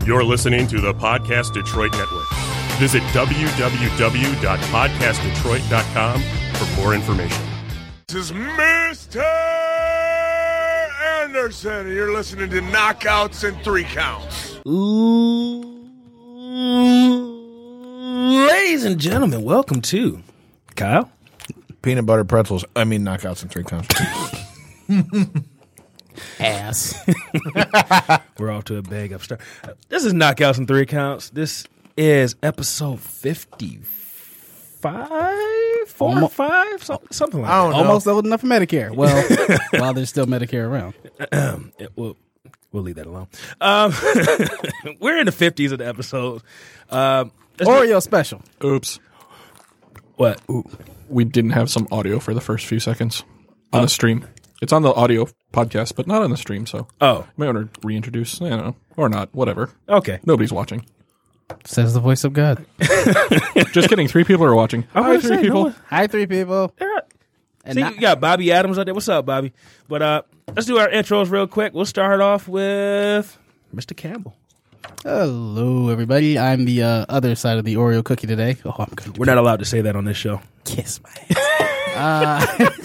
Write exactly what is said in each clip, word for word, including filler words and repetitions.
You're listening to the Podcast Detroit Network. Visit w w w dot podcast detroit dot com for more information. This is Mister Anderson, and you're listening to Knockouts and Three Counts. Ooh. Ladies and gentlemen, welcome to Kyle. Peanut butter pretzels. I mean, Knockouts and Three Counts. Ass. We're off to a big upstart. This is Knockouts and Three Counts. This is episode fifty-five, four, Almost, five, something, something like I don't that. know. Almost old enough for Medicare. Well, while there's still Medicare around. It, we'll, we'll leave that alone. Um, we're in the fifties of the episode. Um, Oreo special. Oops. what? We didn't have some audio for the first few seconds on the stream. It's on the audio podcast, but not on the stream, so Oh, you may want to reintroduce, I don't know, or not, whatever. okay. Nobody's watching. Says the voice of God. Just kidding, three people are watching. I Hi, was three saying, people. no one- Hi, three people. They're- And See, not- you got Bobby Adams out there. What's up, Bobby? But uh, let's do our intros real quick. We'll start off with Mister Campbell. Hello, everybody. I'm the uh, other side of the Oreo cookie today. Oh, I'm going to We're not allowed to say that on this show. kiss my ass. uh,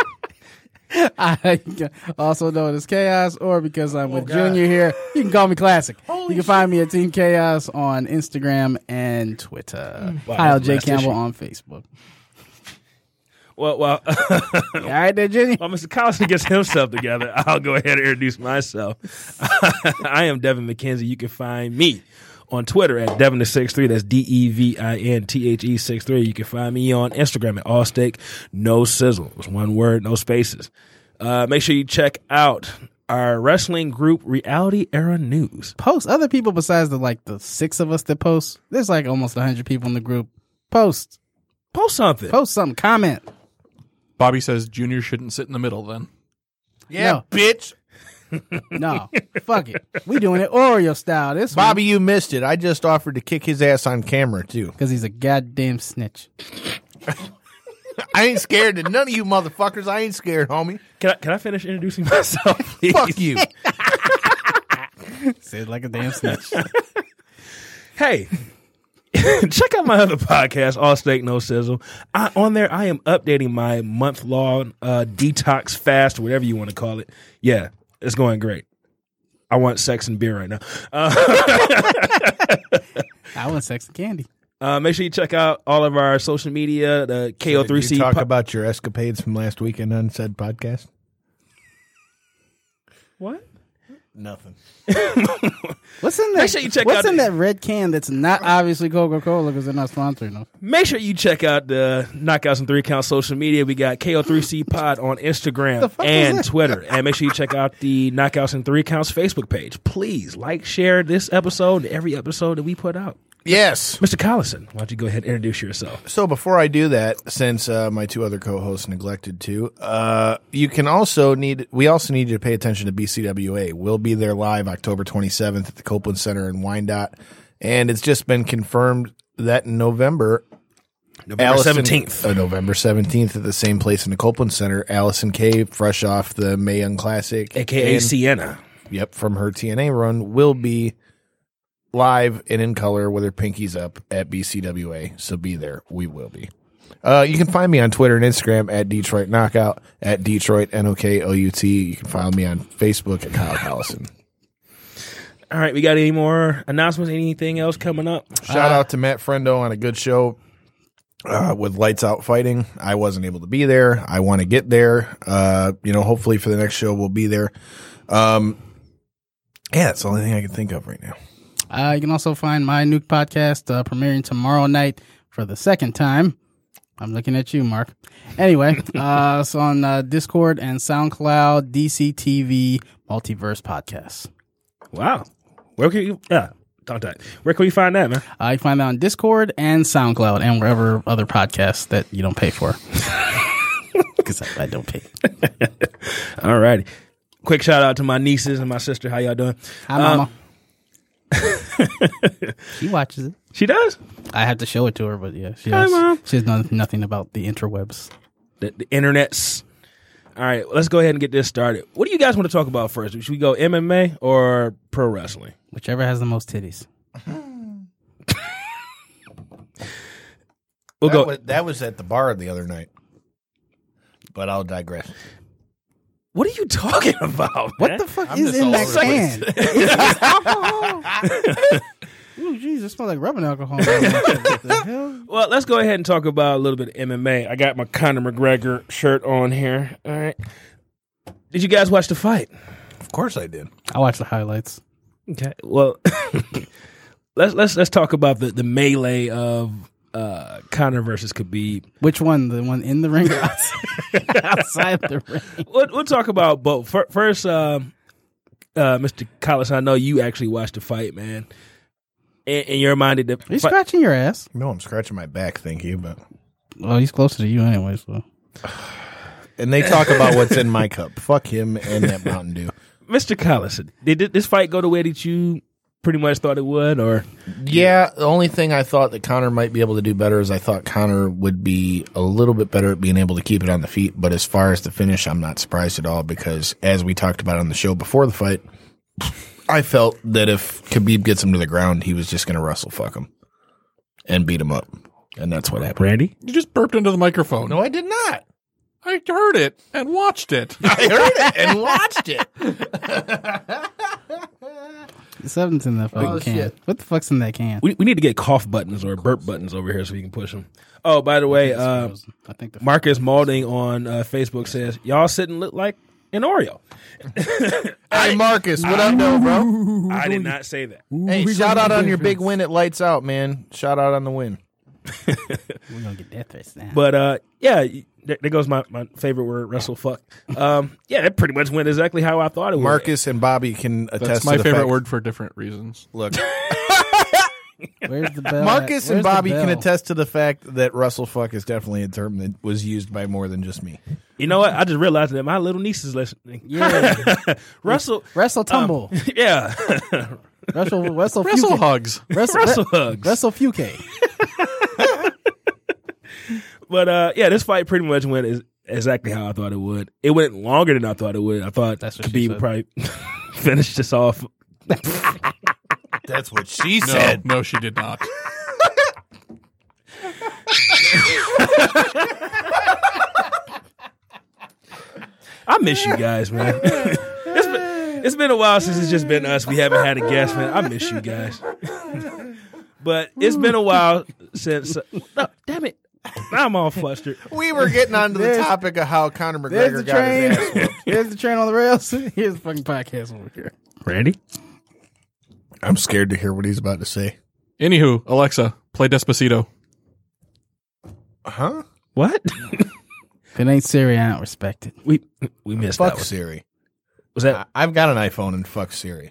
I also known as Chaos, or because I'm with Junior here, you can call me Classic. You can find me at Team Chaos on Instagram and Twitter. Wow, Kyle that's J. last Campbell issue. on Facebook. Well, well, All right there, Junior? while Mister Collison gets himself together, I'll go ahead and introduce myself. I am Devin McKenzie. You can find me on Twitter at Devin the six three. That's D E V I N T H E six three. You can find me on Instagram at Allsteak No Sizzle. It's one word, no spaces. Uh, make sure you check out our wrestling group, Reality Era News. Post other people besides the like the six of us that post. There's like almost one hundred people in the group. Post. Post something. Post something. Comment. Bobby says Junior shouldn't sit in the middle then. Yeah, No. bitch. No. Fuck it. We doing it Oreo style this Bobby, you missed it. I just offered to kick his ass on camera, too. because he's a goddamn snitch. I ain't scared of none of you motherfuckers. I ain't scared, homie. Can I, can I finish introducing myself, please? Fuck you. Said like a damn snitch. Hey, check out my other podcast, All Steak No Sizzle. I, on there, I am updating my month-long uh, detox fast, whatever you want to call it. Yeah, it's going great. I want sex and beer right now. Uh, I want sex and candy. uh, make sure you check out all of our social media, the K O three C. Did you talk po- about your escapades from last weekend on said podcast? what? Nothing. What's in that? Make sure you check what's out in the- that red can that's not obviously Coca-Cola because they're not sponsoring us? Make sure you check out the Knockouts and Three Count social media. We got K O three C Pod on Instagram The fuck is and that? Twitter. And make sure you check out the Knockouts and Three Counts Facebook page. Please like, share this episode and every episode that we put out. Yes. Mister Collison, why don't you go ahead and introduce yourself? So before I do that, since uh, my two other co-hosts neglected to, uh, you can also need. We also need you to pay attention to B C W A. We'll be there live October twenty-seventh at the Copeland Center in Wyandotte, and it's just been confirmed that in November, November Allison- seventeenth. uh, November seventeenth at the same place in the Copeland Center. Allison Kay, fresh off the Mae Young Classic, A K A and- Sienna. Yep, from her T N A run, will be live and in color with her pinkies up at B C W A. So be there. We will be. Uh, you can find me on Twitter and Instagram at Detroit Knockout, at Detroit N O K O U T. You can find me on Facebook at Kyle Collison. All right, we got any more announcements? Anything else coming up? Shout out to Matt Friendo on a good show uh, with Lights Out Fighting. I wasn't able to be there. I want to get there. Uh, you know, hopefully for the next show we'll be there. Um, yeah, that's the only thing I can think of right now. Uh, you can also find my new podcast uh, premiering tomorrow night for the second time. I'm looking at you, Mark. Anyway, uh, it's on uh, Discord and SoundCloud, D C T V Multiverse Podcasts. Wow. Where can you? Yeah, don't that. Where can we find that, man? Uh, you can find that on Discord and SoundCloud and wherever other podcasts that you don't pay for. Because I, I don't pay. All righty. Quick shout out to my nieces and my sister. How y'all doing? Hi, Mama. She watches it. She does? I have to show it to her, but yeah, she Hi, has, Mom. she has known nothing about the interwebs. The, the internets. All right, let's go ahead and get this started. What do you guys want to talk about first? Should we go M M A or pro wrestling? Whichever has the most titties. We'll that go. Was, that was at the bar the other night. But I'll digress. What are you talking about? What man? the fuck I'm is just in all that over the can? place. Is this alcohol? Ooh, jeez, it smells like rubbing alcohol. What the hell? Well, let's go ahead and talk about a little bit of M M A. I got my Conor McGregor shirt on here. All right. Did you guys watch the fight? Of course I did. I watched the highlights. Okay. Well, let's let's let's talk about the, the melee of uh, Conor versus Khabib. Which one? The one in the ring or outside, outside the ring? We'll, we'll talk about both. First, um, uh, Mister Collis, I know you actually watched the fight, man. And, and you're reminded that Are you scratching your ass? No, I'm scratching my back, thank you. But Well, he's closer to you anyway, so. And they talk about what's in my cup. Fuck him and that Mountain Dew. Mister Collis, did this fight go the way that you pretty much thought it would, or? Yeah, the only thing I thought that Conor might be able to do better is I thought Conor would be a little bit better at being able to keep it on the feet. But as far as the finish, I'm not surprised at all because as we talked about on the show before the fight, I felt that if Khabib gets him to the ground, he was just going to wrestle fuck him and beat him up. And that's what happened. Randy? You just burped into the microphone. No, I did not. I heard it and watched it. I heard it and watched it. Something's in that fucking Oh, can. shit. What the fuck's in that can? We we need to get cough buttons or burp buttons over here so we can push them. Oh, by the way, uh, I think the Marcus Maulding on uh, Facebook says, y'all sitting look like an Oreo. Hey, Marcus, what up, though, bro? I did not say that. Hey, shout out on your big win at Lights Out, man. Shout out on the win. We're gonna get that face now. But uh, yeah, there, there goes my, my favorite word, wrestle fuck. Um, yeah, that pretty much went exactly how I thought it would. Marcus and Bobby can attest That's to my the favorite fact- word for different reasons. Look, Where's the bell? Marcus at? and Where's the Bobby can bell? attest to the fact that Russell fuck is definitely a term that was used by more than just me. You know what? I just realized that my little niece is listening. Yeah. Russell. Wrestle tumble. Yeah. Wrestle Wrestle Wrestle Fuke. hugs. Wrestle, Wrestle Re- hugs. Wrestle Fuke. But uh, yeah, this fight pretty much went is exactly how I thought it would. It went longer than I thought it would. I thought That's what she Khabib would said. probably finish this off. That's what she No, said. no, she did not. I miss you guys, man. it's, been, it's been a while since it's just been us. We haven't had a guest, man. I miss you guys. But it's been a while since. No, damn it. Now I'm all flustered. We were getting onto the There's- topic of how Conor There's McGregor the got his ass train. whooped. Here's the train on the rails. Here's the fucking podcast over here. Randy? I'm scared to hear what he's about to say. Anywho, Alexa, play Despacito. Huh? What? If it ain't Siri, I don't respect it. we we missed Fuck that one. Siri. Was that I- I've got an iPhone and fuck Siri.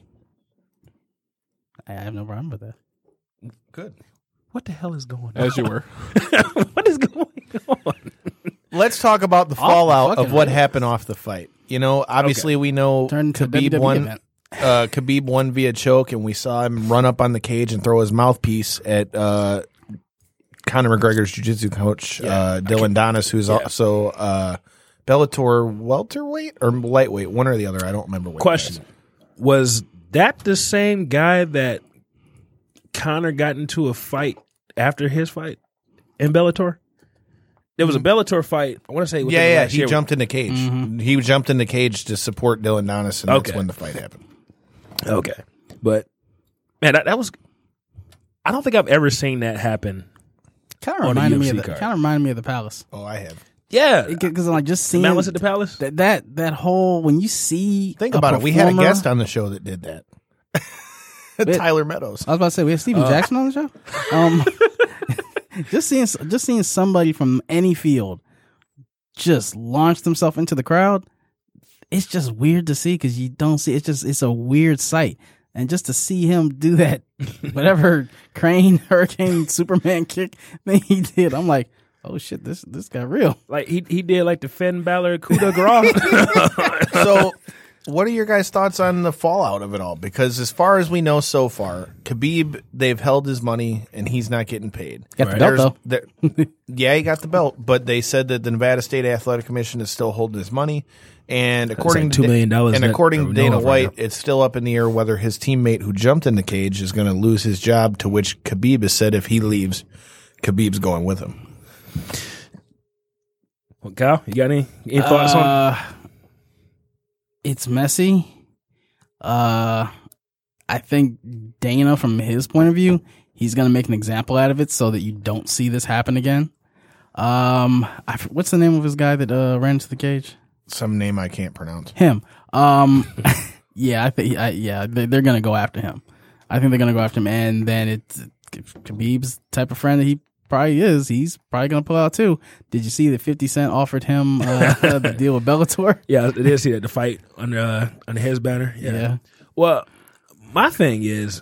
I have no problem with that. Good. what the hell is going on? As you were. What is going on? Let's talk about the the fallout fucking of what rails. happened off the fight. You know, obviously we know Turn to a W Khabib W E won. event. Uh, Khabib won via choke, and we saw him run up on the cage and throw his mouthpiece at uh, Conor McGregor's jiu-jitsu coach, uh, Dylan Donis, who's also uh, Bellator welterweight or lightweight, one or the other. I don't remember. What Question: was that the same guy that Conor got into a fight after his fight in Bellator? There was a Bellator fight. I want to say, within Yeah, the yeah. last He year. jumped in the cage. Mm-hmm. He jumped in the cage to support Dylan Donis, and that's Okay. when the fight happened. Okay, but man, that, that was. I don't think I've ever seen that happen. Kind On of the reminded me U F C of the card. kind of reminded me of the Palace. Oh, I have. Yeah, Because like just seeing Malice at the Palace. that that that whole when you see Think a about it. We had a performer- guest on the show that did that. Tyler Meadows. I was about to say we have Steven Uh. Jackson on the show. Um, just seeing just seeing somebody from any field just launch themselves into the crowd, it's just weird to see because you don't see. It's just it's a weird sight, and just to see him do that, whatever crane, hurricane, Superman kick thing he did, I'm like, oh shit, this this got real. Like he he did like the Finn Balor coup de grace. So what are your guys' thoughts on the fallout of it all? Because as far as we know so far, Khabib, they've held his money and he's not getting paid. Got the belt, though. There, yeah, he got the belt, but they said that the Nevada State Athletic Commission is still holding his money. And according like two million dollars to and that according we to know Dana of right White, now. it's still up in the air whether his teammate who jumped in the cage is going to lose his job. To which Khabib has said if he leaves, Khabib's going with him. Well, Kyle, you got any, any thoughts on? Uh, it's messy. Uh, I think Dana, from his point of view, he's going to make an example out of it so that you don't see this happen again. Um, I, what's the name of his guy that uh, ran into the cage? Some name I can't pronounce. Him. Um, yeah, I think. I, yeah, they, they're going to go after him. I think they're going to go after him, and then it's Khabib's type of friend that he probably is. He's probably going to pull out too. Did you see that fifty Cent offered him uh, the deal with Bellator? Yeah, I did see that, the fight under uh, under his banner. Yeah. Yeah. Well, my thing is,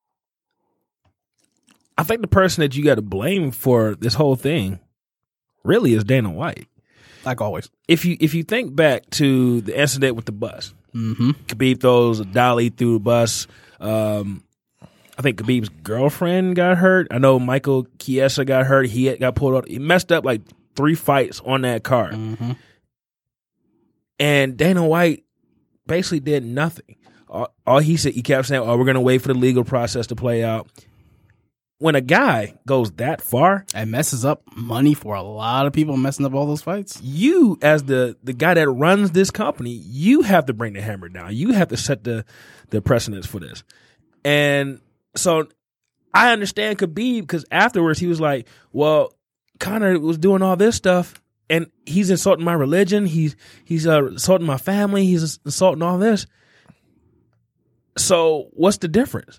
I think the person that you got to blame for this whole thing really is Dana White. Like always. If you if you think back to the incident with the bus, Mm-hmm. Khabib throws a dolly through the bus. Um, I think Khabib's girlfriend got hurt. I know Michael Chiesa got hurt. He had, got pulled out. He messed up like three fights on that card. Mm-hmm. And Dana White basically did nothing. All, all he said, he kept saying, "Oh, we're going to wait for the legal process to play out." When a guy goes that far, It messes up money for a lot of people, messing up all those fights. you, as the the guy that runs this company, you have to bring the hammer down. You have to set the the precedence for this. And so I understand Khabib, because afterwards he was like, "Well, Conor was doing all this stuff, and he's insulting my religion. He's he's uh, insulting my family. He's insulting all this. So what's the difference?"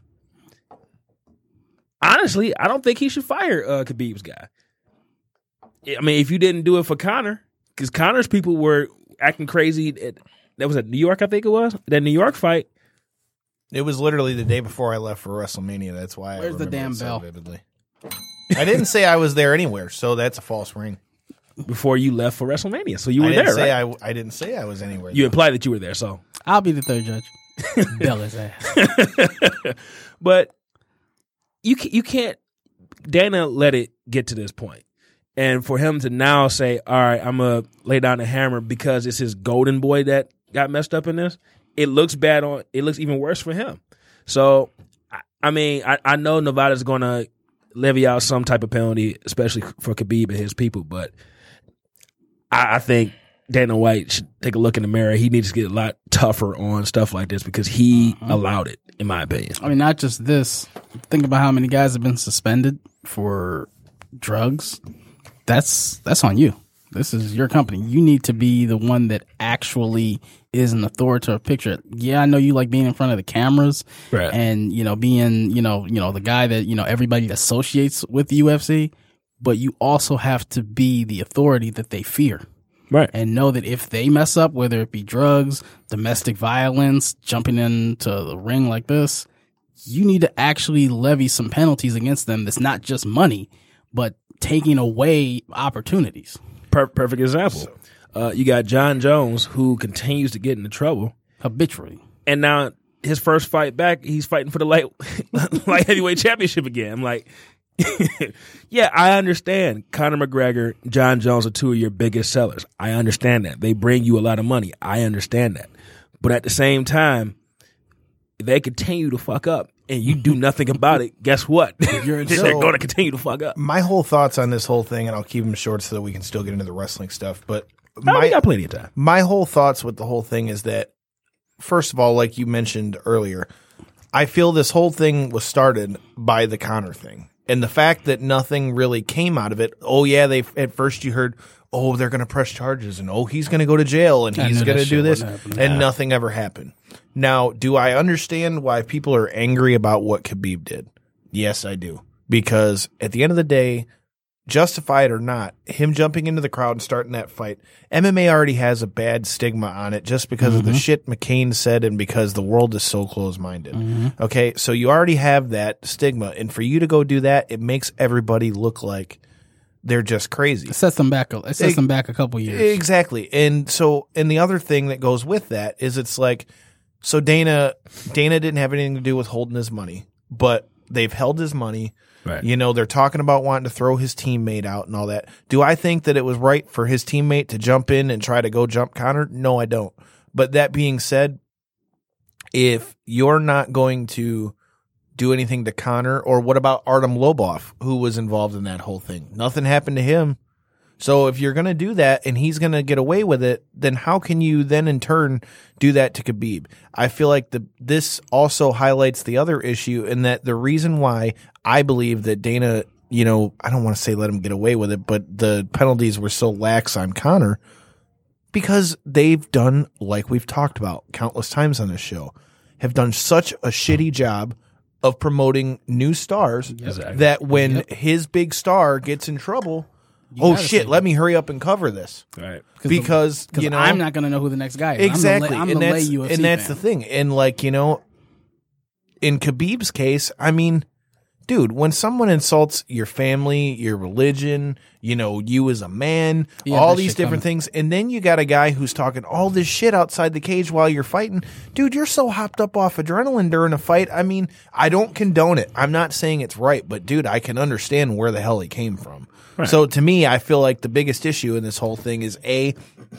Honestly, I don't think he should fire uh, Khabib's guy. I mean, if you didn't do it for Conor, because Conor's people were acting crazy. At, that was at New York, I think it was. That New York fight. It was literally the day before I left for WrestleMania. That's why Where's I the remember damn it so bell? vividly. I didn't say I was there anywhere, so that's a false ring. Before you left for WrestleMania. So you I were didn't there, say right? I, I didn't say I was anywhere. You implied that you were there, so. I'll be the third judge. Bell his ass. But you ca- you can't, Dana let it get to this point. And for him to now say, all right, I'm going to lay down the hammer because it's his golden boy that got messed up in this, it looks bad on, it looks even worse for him. So, I, I mean, I, I know Nevada's going to levy out some type of penalty, especially for Khabib and his people, but I, I think Dana White should take a look in the mirror. He needs to get a lot tougher on stuff like this because he mm-hmm. allowed it, in my opinion. I mean, not just this. Think about how many guys have been suspended for drugs. That's that's on you. This is your company. You need to be the one that actually is an authoritative picture. Yeah, I know you like being in front of the cameras, right? And you know, being you know, you know, the guy that you know everybody associates with the U F C. But you also have to be the authority that they fear, right? And know that if they mess up, whether it be drugs, domestic violence, jumping into the ring like this, you need to actually levy some penalties against them. That's not just money, but taking away opportunities. Per- perfect example. Uh, you got John Jones, who continues to get into trouble habitually, and now his first fight back, he's fighting for the light light heavyweight championship again. I'm like, yeah, I understand. Conor McGregor, John Jones are two of your biggest sellers. I understand that. They bring you a lot of money. I understand that. But at the same time, they continue to fuck up and you do nothing about it. Guess what? You're They're going to continue to fuck up. My whole thoughts on this whole thing, and I'll keep them short so that we can still get into the wrestling stuff. But oh, my, we got plenty of time. My whole thoughts with the whole thing is that, first of all, like you mentioned earlier, I feel this whole thing was started by the Conor thing. And the fact that nothing really came out of it. Oh, yeah, they at first you heard, oh, they're going to press charges, and oh, he's going to go to jail, and I he's going to do this, and yeah. nothing ever happened. Now, do I understand why people are angry about what Khabib did? Yes, I do. Because at the end of the day, justified or not, him jumping into the crowd and starting that fight, M M A already has a bad stigma on it just because mm-hmm. of the shit McCain said and because the world is so close-minded. Mm-hmm. Okay, so you already have that stigma, and for you to go do that, it makes everybody look like they're just crazy. It sets them back. It sets It- them back a couple years. Exactly. And so, and the other thing that goes with that is it's like, so Dana, Dana didn't have anything to do with holding his money, but they've held his money. Right. You know, they're talking about wanting to throw his teammate out and all that. Do I think that it was right for his teammate to jump in and try to go jump Connor? No, I don't. But that being said, if you're not going to do anything to Connor, or what about Artem Lobov, who was involved in that whole thing? Nothing happened to him. So if you're going to do that and he's going to get away with it, then how can you then in turn do that to Khabib? I feel like the this also highlights the other issue in that the reason why I believe that Dana, you know, I don't want to say let him get away with it, but the penalties were so lax on Connor because they've done, like we've talked about countless times on this show, have done such a shitty job of promoting new stars Exactly. that when his big star gets in trouble, oh gotta shit, say let me hurry up and cover this. Right. Because, Because you know, I'm not going to know who the next guy is. exactly. I'm the, and lay, I'm that's, the lay U F C and that's fan. the thing. And like, you know, in Khabib's case, I mean, dude, when someone insults your family, your religion, you know, you as a man, Yeah, all that these shit different coming. things, and then you got a guy who's talking all this shit outside the cage while you're fighting, dude, you're so hopped up off adrenaline during a fight. I mean, I don't condone it. I'm not saying it's right, but dude, I can understand where the hell he came from. Right. So to me, I feel like the biggest issue in this whole thing is A,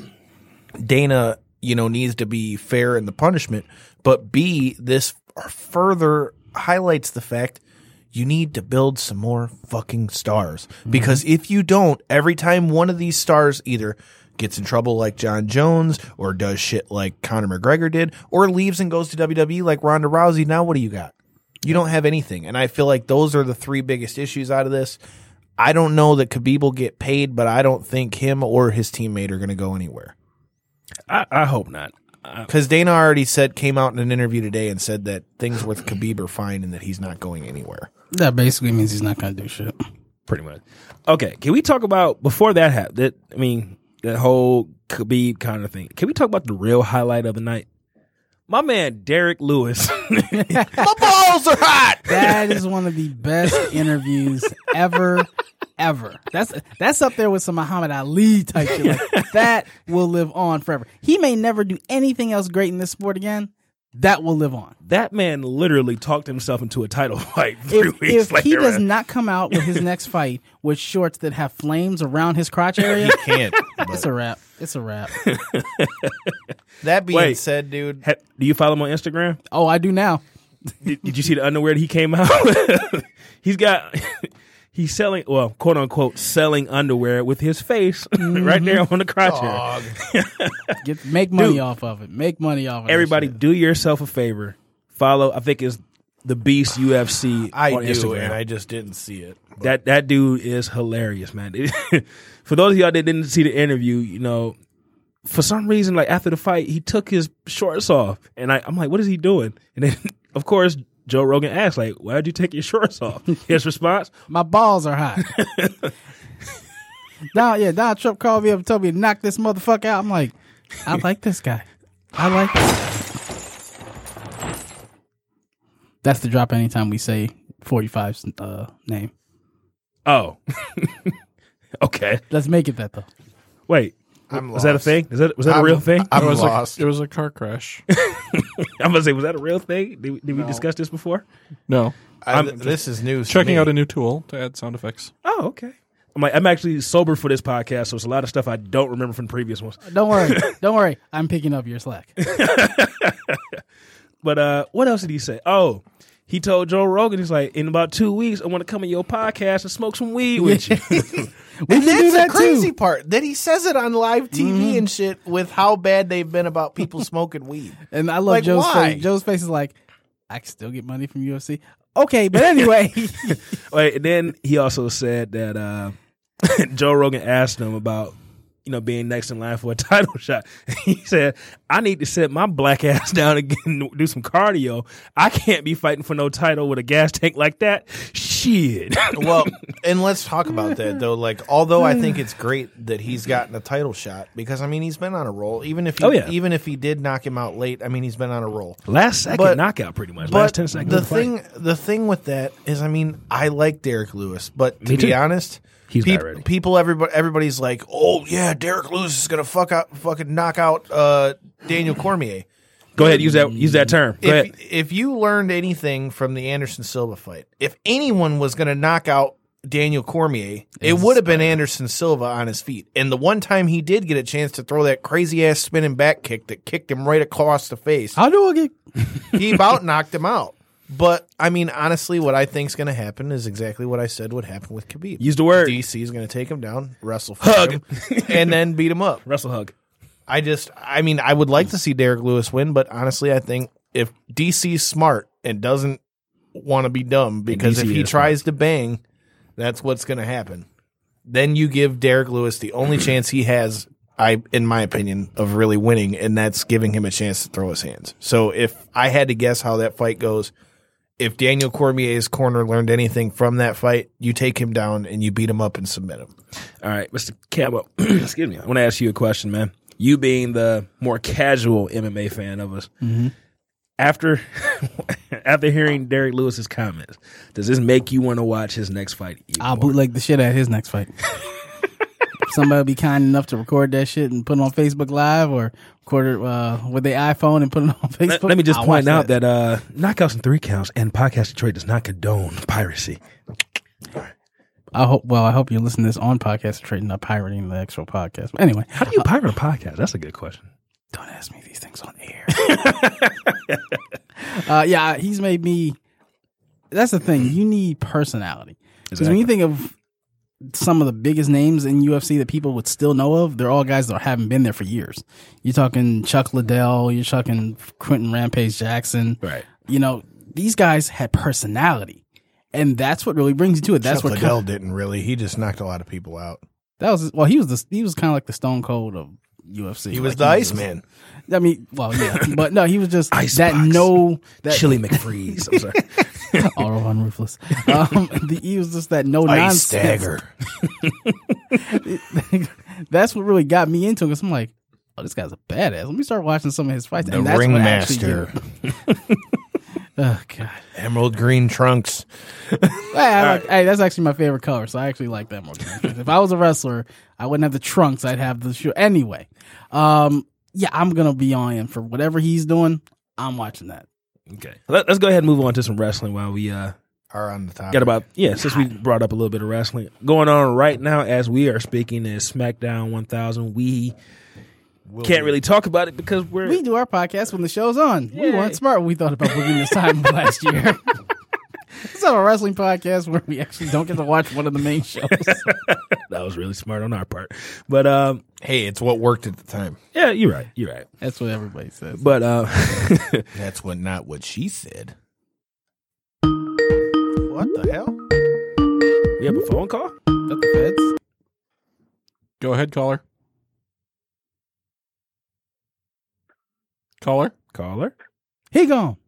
Dana, you know, needs to be fair in the punishment, but B, this further highlights the fact you need to build some more fucking stars. Because if you don't, every time one of these stars either gets in trouble like John Jones or does shit like Conor McGregor did or leaves and goes to W W E like Ronda Rousey, now what do you got? You don't have anything. And I feel like those are the three biggest issues out of this. I don't know that Khabib will get paid, but I don't think him or his teammate are going to go anywhere. I, I hope not. Because Dana already said, came out in an interview today and said that things with Khabib are fine and that he's not going anywhere. That basically means he's not going to do shit. Pretty much. Okay, can we talk about before that happened? That I mean, that whole Khabib kind of thing. Can we talk about the real highlight of the night? My man Derek Lewis. My balls are hot. That is one of the best interviews ever, ever. That's that's up there with some Muhammad Ali type shit. Like, that will live on forever. He may never do anything else great in this sport again. That will live on. That man literally talked himself into a title fight three If, weeks if later. he does not come out with his next fight with shorts that have flames around his crotch area, Can't. it's a wrap. It's a wrap. That being Wait. said, dude, Ha- do you follow him on Instagram? Oh, I do now. Did, did you see the underwear that he came out? He's got. He's selling, well, quote unquote, selling underwear with his face right there on the crotch area. Get make money Dude. off of it. Make money off of it. Everybody, do yourself a favor. Follow. I think it's the Beast U F C I on do, Instagram. and I just didn't see it. That that dude is hilarious, man. For those of y'all that didn't see the interview, you know, for some reason, like after the fight, he took his shorts off, and I, I'm like, what is he doing? And then, of course, Joe Rogan asked, like, why did you take your shorts off? His response, My balls are hot. Don, yeah, Donald Trump called me up and told me to knock this motherfucker out. I'm like, I like this guy. I like this guy. That's the drop anytime we say forty-five's uh, name. oh, okay. Let's make it that, though. Wait, I'm was that a lost. thing? Is that was that a I'm- real thing? I'm it was lost. A, it was a car crash. I'm gonna say, was that a real thing? Did, we- did we discuss this before? No, I, I'm- this is news. to checking me. out a new tool to add sound effects. Oh, okay. I'm like, I'm actually sober for this podcast, so it's a lot of stuff I don't remember from previous ones. Don't worry. Don't worry. I'm picking up your slack. But uh, what else did he say? Oh, he told Joe Rogan, he's like, in about two weeks, I want to come in your podcast and smoke some weed with you. We And can that's do that the crazy too. part that he says it on live T V and shit with how bad they've been about people smoking weed. And I love Like, Joe's why? face. Joe's face is like, I can still get money from U F C. Okay, but anyway. Wait, and then he also said that uh, Joe Rogan asked him about, you know, being next in line for a title shot. He said, I need to sit my black ass down and get, do some cardio. I can't be fighting for no title with a gas tank like that. Shit. Shit. Well, and let's talk about that though. Like, although I think it's great that he's gotten a title shot because I mean he's been on a roll. Even if he, Oh, yeah. even if he did knock him out late, I mean he's been on a roll. Last second But- knockout, pretty much. But Last ten seconds. the of the fight. thing, the thing with that is, I mean, I like Derek Lewis, but to Me be too. honest, He's peop- not ready. people, everybody, everybody's like, "Oh yeah, Derek Lewis is gonna fuck out, fucking knock out uh, Daniel Cormier." Go ahead, use that use that term. Go ahead. If, if you learned anything from the Anderson Silva fight, if anyone was going to knock out Daniel Cormier, it would have been Anderson Silva on his feet. And the one time he did get a chance to throw that crazy ass spinning back kick that kicked him right across the face, I'll do it. he about knocked him out. But I mean, honestly, what I think is going to happen is exactly what I said would happen with Khabib. Use the word. D C is going to take him down, wrestle, Hug. him, and then beat him up. Wrestle hug. I just, I mean, I would like to see Derek Lewis win, but honestly, I think if D C's smart and doesn't want to be dumb, because D C if he is tries to bang, that's what's going to happen. Then you give Derek Lewis the only chance he has, I, in my opinion, of really winning, and that's giving him a chance to throw his hands. So if I had to guess how that fight goes, if Daniel Cormier's corner learned anything from that fight, you take him down and you beat him up and submit him. All right, Mister Campbell. Excuse me. I want to ask you a question, man. You being the more casual M M A fan of us, Mm-hmm. after after hearing Derek Lewis's comments, does this make you want to watch his next fight? even I'll more? bootleg the shit out of his next fight. If somebody be kind enough to record that shit and put it on Facebook Live or record it uh, with their iPhone and put it on Facebook. Let, let me just I'll point watch out that, uh, Knockouts and Three Counts and Podcast Detroit does not condone piracy. I hope. Well, I hope you listen to this on Podcast Detroit, not pirating the actual podcast. But anyway, How do you pirate a podcast? That's a good question. don't ask me these things on air. uh, yeah, he's made me. That's the thing. You need personality because when you think of some of the biggest names in U F C that people would still know of, they're all guys that haven't been there for years. You're talking Chuck Liddell. You're talking Quentin Rampage Jackson. Right. You know, these guys had personality, and that's what really brings you to it. That's Chuck what Liddell kind of, didn't really. He just knocked a lot of people out. that was. Well, he was the he was kind of like the Stone Cold of U F C. He was Like, the Iceman. I mean, well, yeah, but no, he was just that Icebox. no that Chili McFreeze. I'm sorry. all on ruthless. Um, the, he was just that no Ice nonsense. Stagger. That's what really got me into it. Because I'm like, oh, this guy's a badass. Let me start watching some of his fights. The and that's what actually Ringmaster. did it. Oh god. Emerald green trunks. Hey, I like, hey, that's actually my favorite color, so I actually like that more. If I was a wrestler, I wouldn't have the trunks. I'd have the shoe. Anyway, um, yeah, I'm gonna be on him for whatever he's doing. I'm watching that. Okay. Let, let's go ahead and move on to some wrestling while we uh, Are on the top. got about, yeah, since we brought up a little bit of wrestling. Going on right now as we are speaking is SmackDown one thousand. We can't really talk about it because we're. We do our podcast when the show's on. We Yay. weren't smart when we thought about booking this time last year. It's not a wrestling podcast where we actually don't get to watch one of the main shows. That was really smart on our part. But um, Hey, it's what worked at the time. yeah, you're right. You're right. That's what everybody says. But uh, That's what not what she said. What the hell? we have a phone call? Is that the feds? Go ahead, caller. Caller. Caller? He gone.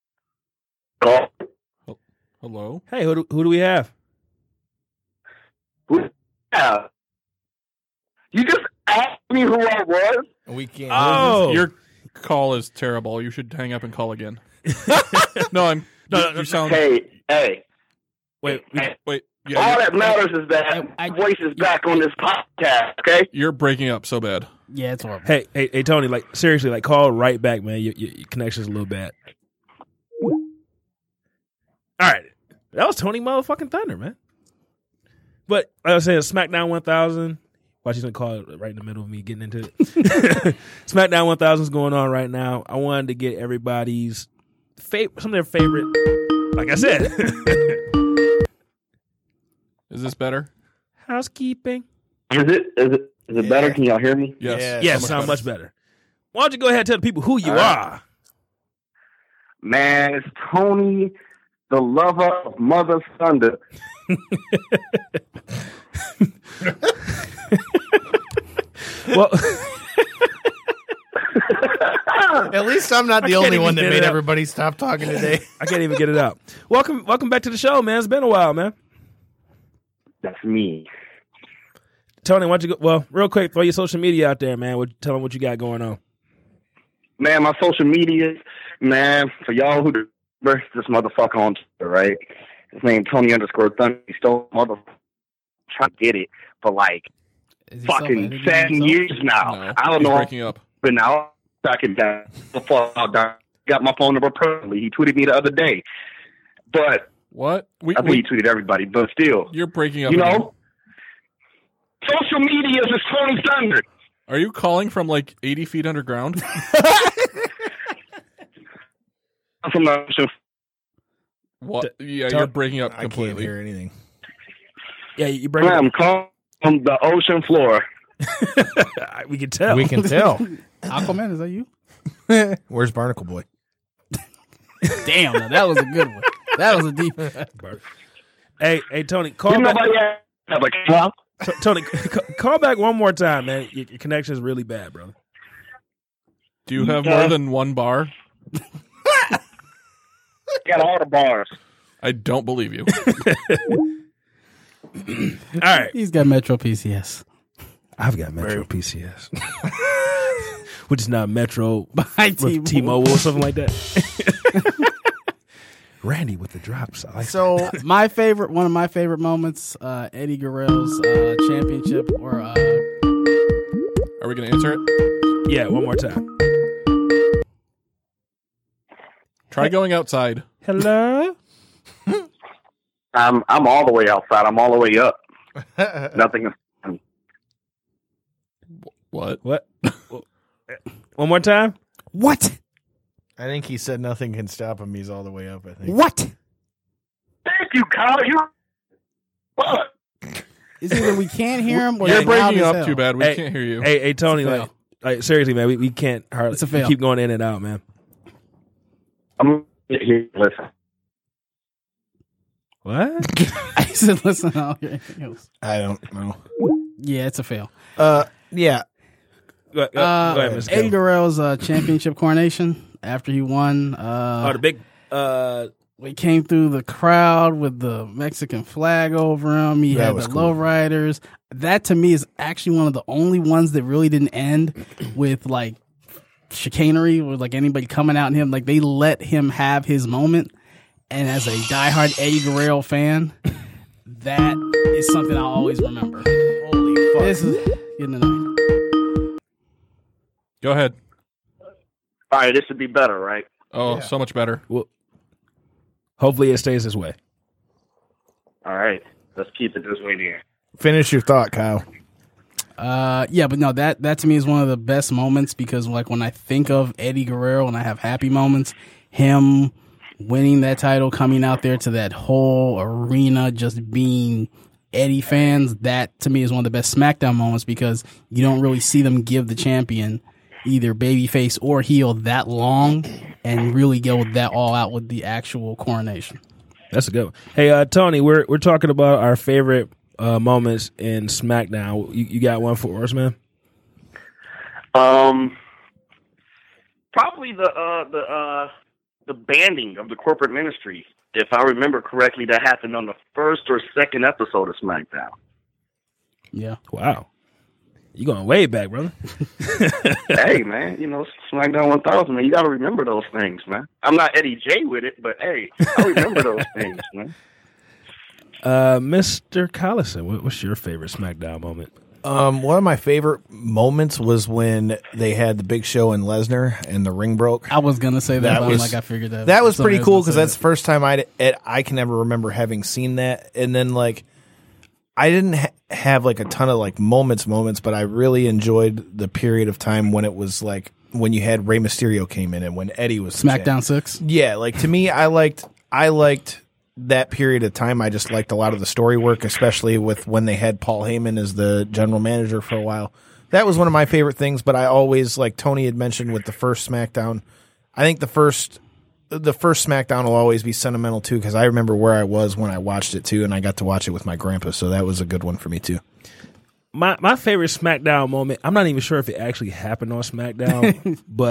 Hello. Hey, who do, who do we have? Yeah. You just asked me who I was? We can't. Oh. Your call is terrible. You should hang up and call again. no, I'm. No, you, no, no. you sound. Hey, hey. Wait, we, hey. Wait. All Yeah, you're, that matters is that I- I- voice is back on this podcast, okay? you're breaking up so bad. Yeah, it's horrible. hey, hey, hey, Tony, like, seriously, like, call right back, man. Your, your, your connection's a little bad. All right. That was Tony motherfucking Thunder, man. But, like I was saying, SmackDown one thousand. Watch, he's going to call it right in the middle of me getting into it. SmackDown one thousand is going on right now. I wanted to get everybody's favorite, some of their favorite, like I said, Is this better? housekeeping. Is it is it is it better? Can y'all hear me? Yes. Yeah. Yes, So sound better. much better. Why don't you go ahead and tell the people who you All right. are? Man, it's Tony, the lover of Mother Thunder. Well, At least I'm not the can't only even one that get it made out. everybody stop talking today. I can't even get it out. Welcome, welcome back to the show, man. It's been a while, man. That's me. Tony, why don't you go? Well, real quick, throw your social media out there, man. What, tell them what you got going on. Man, my social media, man, for y'all who remember this motherfucker on Twitter, right? His name Tony underscore Thunder. He stole motherfucker. Trying to get it for like Is he fucking self-editing seven himself? years now. No, I don't he's know. breaking up. But now back in down before I got my phone number personally. He tweeted me the other day. But What? We, I think we, he tweeted everybody, but still. you're breaking up. You again. know? Social media is Tony Thunder. Are you calling from like eighty feet underground? I'm from the ocean. What? Yeah, tell- you're breaking up I can't completely. hear anything. Yeah, you bring it I'm calling from the ocean floor. up. We can tell. We can tell. Aquaman, is that you? Where's Barnacle Boy? Damn, now that was a good one. That was a deep. Hey, hey, Tony, call Did back. nobody have a well, T- Tony, c- call back one more time, man. Your, your connection is really bad, brother. Do you have Yeah. more than one bar? got all the bars. I don't believe you. All right, He's got Metro P C S. I've got Metro P C S, which is not Metro By with T-Mobile or something like that. Randy with the drops. I like So my favorite, one of my favorite moments, uh, Eddie Guerrero's uh, championship, or uh, Are we going to answer it? that. Yeah, one more time. Try going outside. Hello. I'm I'm all the way outside. I'm all the way up. Nothing. is- What? What? One more time. what? I think he said nothing can stop him. He's all the way up, I think. What? Thank you, Kyle. You what? It's either we can't hear him or You're it's loud breaking as up hell. too bad. We Hey, can't hear you. Hey, hey, Tony, It's a like, fail. like seriously, man, we, we can't hardly It's a fail. we keep going in and out, man. I'm here. Listen. What? I said, listen, I don't hear anything else. I don't know. Yeah, it's a fail. Uh, yeah. Go, go, Uh, go ahead, Mister Eddie Gill. Guerrero's uh, championship coronation after he won. Uh, Oh, the big. Uh, we came through the crowd with the Mexican flag over him. He That had was the cool. lowriders. That to me is actually one of the only ones that really didn't end with like chicanery or like anybody coming out and him. Like they let him have his moment. And as a diehard Eddie Guerrero fan, that is something I'll always remember. Holy fuck. This is getting annoying. Go ahead. All right, this would be better, right? Oh, Yeah. so much better. well, hopefully it stays this way. All right, let's keep it this way there. Finish your thought, Kyle. Uh, yeah, but no, that that to me is one of the best moments because like when I think of Eddie Guerrero and I have happy moments, him winning that title, coming out there to that whole arena, just being Eddie fans, that to me is one of the best SmackDown moments because you don't really see them give the champion either babyface or heel that long and really go that all out with the actual coronation. That's a good one. Hey, uh, Tony, we're we're talking about our favorite uh, moments in SmackDown. You, you got one for us, man? Um, probably the uh the uh the banding of the corporate ministry. If I remember correctly, that happened on the first or second episode of SmackDown. Yeah. Wow. You going way back, brother. Hey, man, you know, SmackDown one thousand, man, you got to remember those things, man. I'm not Eddie J with it, but hey, I remember those things, man. Uh, Mister Collison, what, what's your favorite SmackDown moment? Um, one of my favorite moments was when they had the Big Show and Lesnar and the ring broke. I was going to say that, That but was- I'm like, I figured that. That was somebody pretty cool gonna because say that's that. the first time I I can ever remember having seen that. And then like I didn't ha- have like a ton of like moments, moments, but I really enjoyed the period of time when it was like when you had Rey Mysterio came in and when Eddie was the champ. SmackDown six. Yeah, like to me, I liked I liked that period of time. I just liked a lot of the story work, especially with when they had Paul Heyman as the general manager for a while. That was one of my favorite things. But I always, like Tony had mentioned with the first SmackDown, I think the first the first SmackDown will always be sentimental too because I remember where I was when I watched it too, and I got to watch it with my grandpa, so that was a good one for me too. My my favorite SmackDown moment, I'm not even sure if it actually happened on SmackDown, but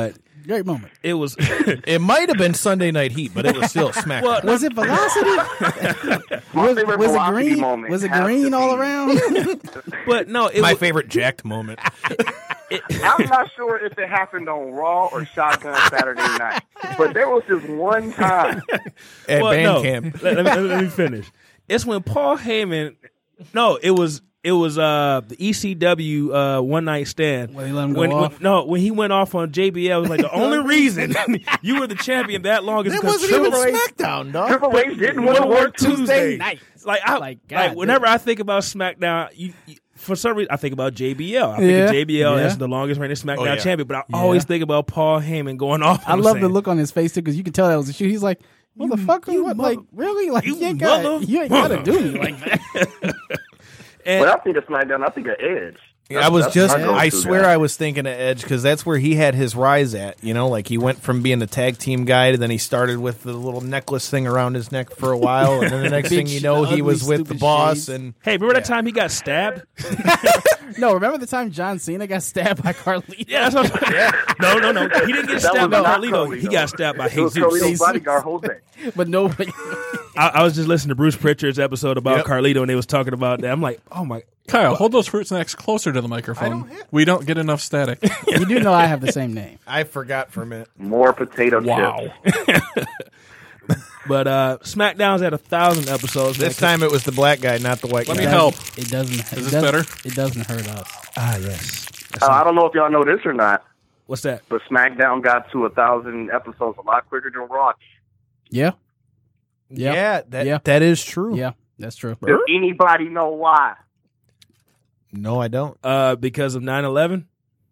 Great moment. It was. It might have been Sunday Night Heat, but it was still SmackDown. Well, Was it Velocity? My was favorite was it Velocity green? moment Was it has to green all be- around? but no, it My was, favorite jacked moment. I'm not sure if it happened on Raw or Shotgun Saturday night, but there was this one time. At well, band no. camp. Let, let me, let me finish. It's when Paul Heyman. No, it was it was uh the E C W uh one night stand. When they let him go when, when- off? no, when he went off on J B L, it was like the only reason you were the champion that long is It because wasn't even Triple H SmackDown, dog. Triple H didn't went want to to work work Tuesday Tuesday night. Like I Like, like, God whenever damn. I think about SmackDown, you, you for some reason I think about J B L. I think Yeah. of J B L Yeah. as the longest reigning SmackDown Oh, yeah. champion, but I Yeah. always think about Paul Heyman going off. I on him love the saying, look on his face too, because you can tell that was a shoot. He's like, "Motherfucker, you what? mother- like, really? Like, you you, ain't gotta, mother- you ain't gotta do me like that." And, When I think of SmackDown, I think of Edge. Yeah, I was That's just, my go-to I swear guy. I was thinking of Edge because that's where he had his rise at. You know, like he went from being a tag team guy to then he started with the little necklace thing around his neck for a while. And then the next Big thing you sh- know, ugly, he was with the stupid boss. shades. And hey, remember that time he got stabbed? No, remember the time John Cena got stabbed by Carlito? Yeah, that's what I'm saying. No, no, no. He didn't get That stabbed was by not Carlito. Carlito. He got stabbed by It was Jesus. Carlito's bodyguard Jose. But nobody. I, I was just listening to Bruce Pritchard's episode about Yep. Carlito, and they was talking about that. I'm like, oh my. Kyle, hold those fruit snacks closer to the microphone. We don't get enough static. You do know I have the same name. I forgot for a minute. More potato Wow. chips. But uh, SmackDown's at a thousand episodes. This time it was the black guy, not the white Let guy. me help. It doesn't. Is it this doesn't- better? It doesn't hurt us. Ah, yes. Uh, I don't know if y'all know this or not, What's that? but SmackDown got to a thousand episodes a lot quicker than Raw. Yeah. Yeah. Yeah, that, Yeah. that is true. Yeah. That's true. Does anybody know why? No, I don't. Uh, because of nine eleven?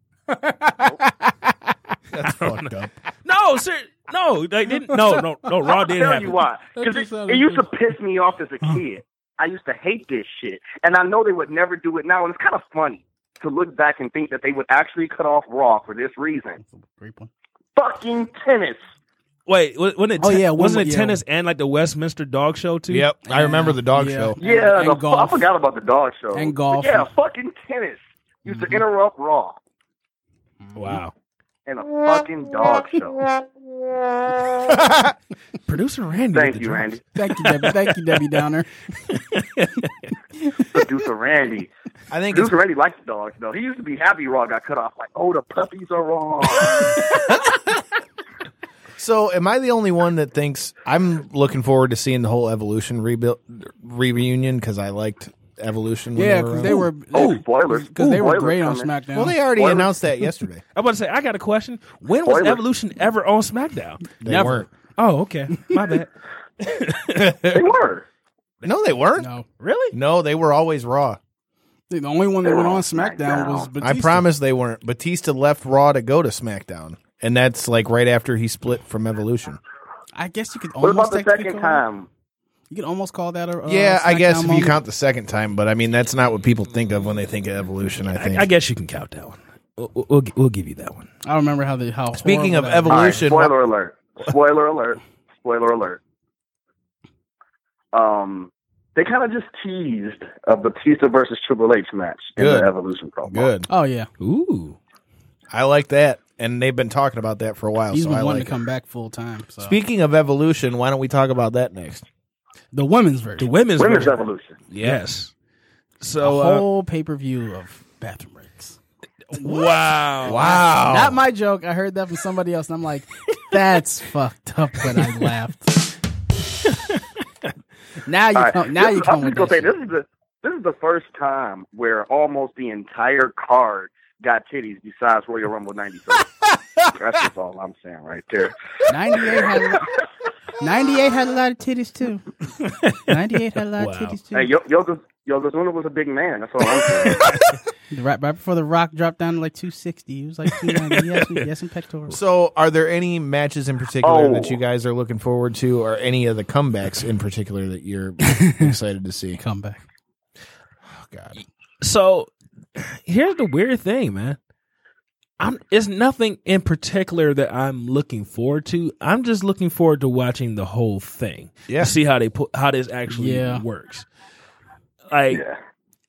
That's fucked up. No, sir. No, they didn't. No, no, no. Raw I'll did tell have you it. why. Because That just it, sounded it used to good. piss me off as a kid. I used to hate this shit. And I know they would never do it now. And it's kind of funny to look back and think that they would actually cut off Raw for this reason. Great one. Fucking tennis. Wait, wa- wasn't it? Oh, ten- yeah, one- wasn't it yeah. tennis and like the Westminster Dog Show too? Yep, I remember the dog Yeah. show. And- Yeah, and the, golf. I forgot about the dog show. And golf. But yeah, fucking tennis. Used to interrupt Raw. Wow. And a fucking dog show. Producer Randy. Thank with the you, drops. Randy. Thank you, Debbie. Thank you, Debbie Downer. Producer Randy. I think it's Producer Randy likes the dogs, though. He used to be happy Raw got cut off. Like, oh, the puppies are wrong. So, am I the only one that thinks I'm looking forward to seeing the whole Evolution rebuild reunion because I liked Evolution? when Yeah, they were because around? they were. Oh, spoilers. Because they Ooh, were spoilers great on coming. SmackDown. Well, they already Spoilers. announced that yesterday. I'm about to say, I got a question. When was Spoilers. Evolution ever on SmackDown? They Never. weren't. Oh, okay. My bad. They were. No, they weren't. No, Really? No, they were always Raw. the only one that They were went on on SmackDown, SmackDown. was Batista. I promise they weren't. Batista left Raw to go to SmackDown, and that's like right after he split from Evolution. I guess you could What almost about the technically second call that- time? You could almost call that a. Uh, yeah, I guess SmackDown if you moment. count the second time, but I mean that's not what people think of when they think of Evolution. I think. I, I guess you can count that one. We'll, we'll, we'll give you that one. I don't remember how the how. Speaking horrible of that was. All right, Evolution- spoiler alert. Spoiler alert. Spoiler alert. Um, they kind of just teased a Batista versus Triple H match in Good. the Evolution promo. Good. Oh yeah, Ooh. I like that, and they've been talking about that for a while. he's so been I wanting like to come back full time. So. it. Speaking of Evolution, why don't we talk about that next? the women's The version, women's, Women's version. Evolution. Yes. a So, uh, whole pay per view of bathroom breaks. wow. Wow. Not my joke. I heard that from somebody else, and I'm like, that's fucked up. But I laughed. now you All right, come. Now this you is- come I'm with just gonna that say shit. this is the this is the first time where almost the entire card got titties besides Royal Rumble ninety-three. That's just all I'm saying right there. ninety-eight had a lot, ninety-eight had a lot of titties too. ninety-eight had a lot Wow. of titties too. Hey, Yo- Yoga Yokozuna was a big man. That's all I'm saying. Right, right before the Rock dropped down to like two sixty, he was like two ninety. He had some, he had some pectorals. So, are there any matches in particular Oh. that you guys are looking forward to, or any of the comebacks in particular that you're excited to see? Come back. Oh, God. So here's the weird thing, man. I'm it's nothing in particular that I'm looking forward to. I'm just looking forward to watching the whole thing. Yeah. To see how they put how this actually Yeah. works. Like Yeah,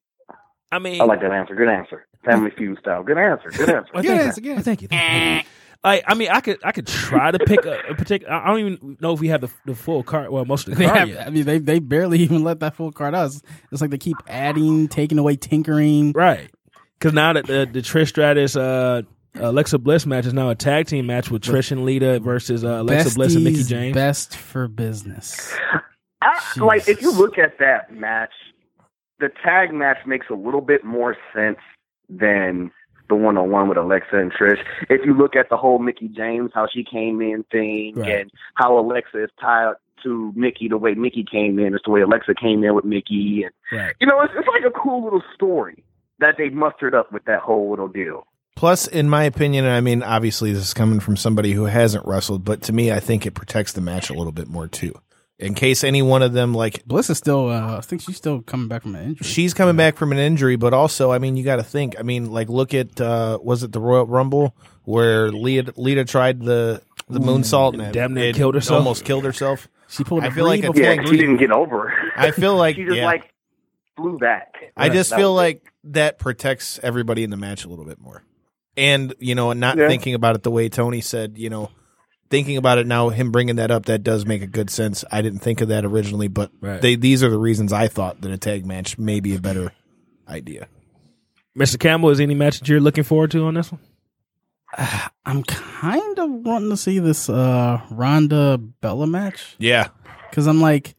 I mean I like that answer. Good answer. Family Feud style. Good answer. Good answer. Well, Good thank answer, you. good Well, thank you. Thank you. Like, I mean, I could I could try to pick a, a particular. I don't even know if we have the, the full card. Well, most of the They card have, yet. I mean, they they barely even let that full card out. It's, it's like they keep adding, taking away, tinkering. Right. Because now that the, the Trish Stratus uh, Alexa Bliss match is now a tag team match with Trish and Lita versus uh, Alexa Bliss and Mickie Besties James. Best for business. I, like, if you Jesus. look at that match, the tag match makes a little bit more sense than the one-on-one with Alexa and Trish. If you look at the whole Mickie James, how she came in thing, Right. and how Alexa is tied to Mickie, the way Mickie came in is the way Alexa came in with Mickie. And, Right. you know, it's, it's like a cool little story that they mustered up with that whole little deal. Plus, in my opinion, and I mean, obviously this is coming from somebody who hasn't wrestled, but to me, I think it protects the match a little bit more too. In case any one of them, like, Bliss is still, uh, I think she's still coming back from an injury. she's coming back from an injury, but also, I mean, you got to think. I mean, like, look at uh, was it the Royal Rumble where Lita, Lita tried the the moonsault and Damn near it killed herself. almost killed herself. She pulled I a feel like Brie a before Yeah, tag Brie. she didn't get over. I feel like she just yeah. like flew back. I just That feel was it. like that protects everybody in the match a little bit more. And, you know, not Yeah. thinking about it the way Tony said, you know, thinking about it now, him bringing that up, that does make a good sense. I didn't think of that originally, but Right. they these are the reasons I thought that a tag match may be a better idea. Mister Campbell, is any match that you're looking forward to on this one? I'm kind of wanting to see this uh, Ronda Bella match Yeah. because I'm like,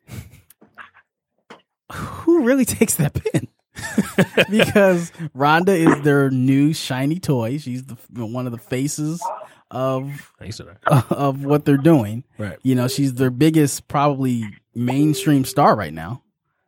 who really takes that pin? Because Ronda is their new shiny toy. She's the one of the faces of Thanks to that. of what they're doing. Right. You know, she's their biggest, probably mainstream star right now.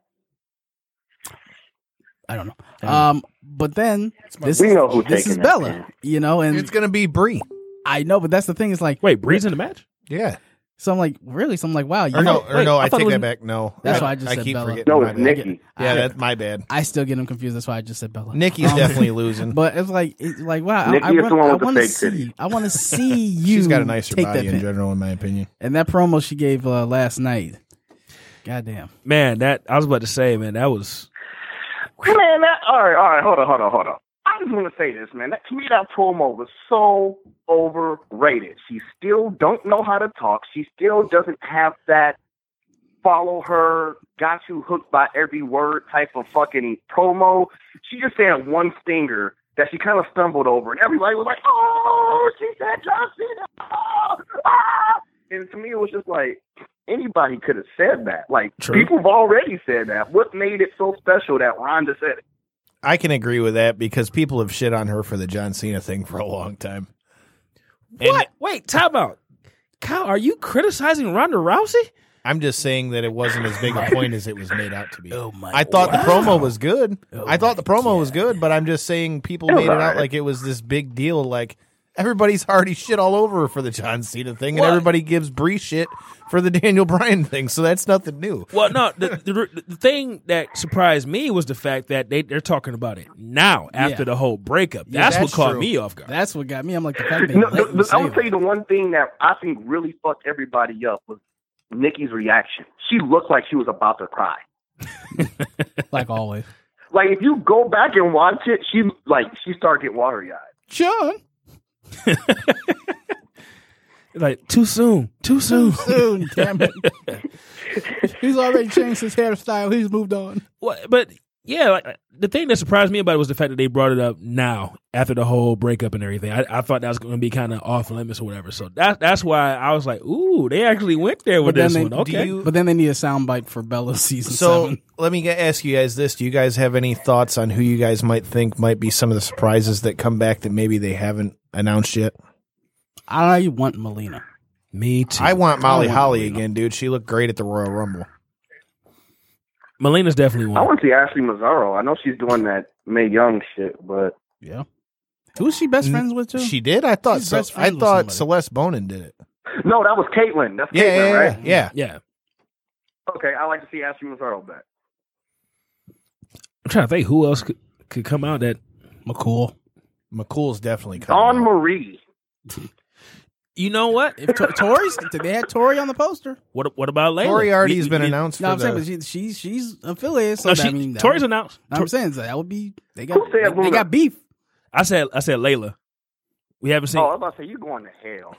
I don't know. Um, but then this We is know who's this taking is that Bella. pin. You know, and It's going to be Brie. I know, but that's the thing. Is like, Wait, Bree's in the match? Yeah. so I'm like, really? So I'm like, wow. You Or no, know, or wait, no, I I, thought take it was- that back. No. That's I, why I just said keep Bella. forgetting. No, My it's bad. Nikki. Yeah, I- that's my bad. I still get them confused. That's why I just said Bella. Nikki's Um, definitely losing. But it's like, it's like wow. I, Nikki I, is the want, one I with the want to fake see. titties. I want to see you. She's got a nicer take body that in pin. general, in my opinion. And that promo she gave uh, last night. Goddamn. Man, that I was about to say, man, that was Man, that, all right, all right, hold on, hold on, hold on. I just want to say this, man. That, to me, that promo was so overrated. She still don't know how to talk. She still doesn't have that follow her, got you hooked by every word type of fucking promo. She just said one stinger that she kind of stumbled over, and everybody was like, oh, she said John Cena. Ah, ah. And to me, it was just like, anybody could have said that. Like, True. people have already said that. What made it so special that Ronda said it? I can agree with that because people have shit on her for the John Cena thing for a long time. what? Wait, time out. Kyle, are you criticizing Ronda Rousey? I'm just saying that it wasn't as big a point as it was made out to be. Oh my I thought the wow. promo was good. Oh I thought the my promo was good, but I'm just saying people It was made it out alright. like it was this big deal. Like everybody's already shit all over her for the John Cena thing, and What? everybody gives Brie shit for the Daniel Bryan thing. So that's nothing new. Well, no, the, the the thing that surprised me was the fact that they they're talking about it now after Yeah. the whole breakup. Yeah, that's, that's what caught true. me off guard. That's what got me. I'm like, the fact they No, let the, you the, say I'm gonna tell you that. the one thing that I think really fucked everybody up was Nikki's reaction. She looked like she was about to cry. Like always. Like if you go back and watch it, she like she started getting watery eyed. John. Like too soon, too soon. Soon, damn it. He's already changed his hairstyle. He's moved on. Well, but yeah, like, the thing that surprised me about it was the fact that they brought it up now after the whole breakup and everything. I, I thought that was going to be kind of off limits or whatever. So that that's why I was like, ooh, they actually went there with But then this they- one. Okay. do you- But then they need a soundbite for Bella season So seven. let me get, ask you guys this: do you guys have any thoughts on who you guys might think might be some of the surprises that come back that maybe they haven't announced yet? I want Melina. Me too. I want Molly I want Holly Melina. again, dude. She looked great at the Royal Rumble. Melina's definitely I one. want to see Ashley Mazzaro. I know she's doing that Mae Young shit, but Yeah. Who's she best friends with, too? She did. I thought. She's So, best I friends with thought somebody. Celeste Bonin did it. no, that was Caitlyn. That's Yeah, Caitlyn, yeah, right? yeah, yeah. Yeah. Okay, I like to see Ashley Mazzaro back. I'm trying to think who else could, could come out that. McCool. McCool's definitely coming. Dawn out. Marie. You know what? If Tor- Tori's, they had Tori on the poster. What what about Layla? Tori already We- has we- been we- announced. No, for I'm saying, the- but she, she's she's affiliated. So No, that, she, I mean, that Tori's would- announced. I'm Tor- saying so that would be they got Who said they, they Luna? got beef. I said I said Layla. We haven't seen. Oh, I was about to say, you going to hell.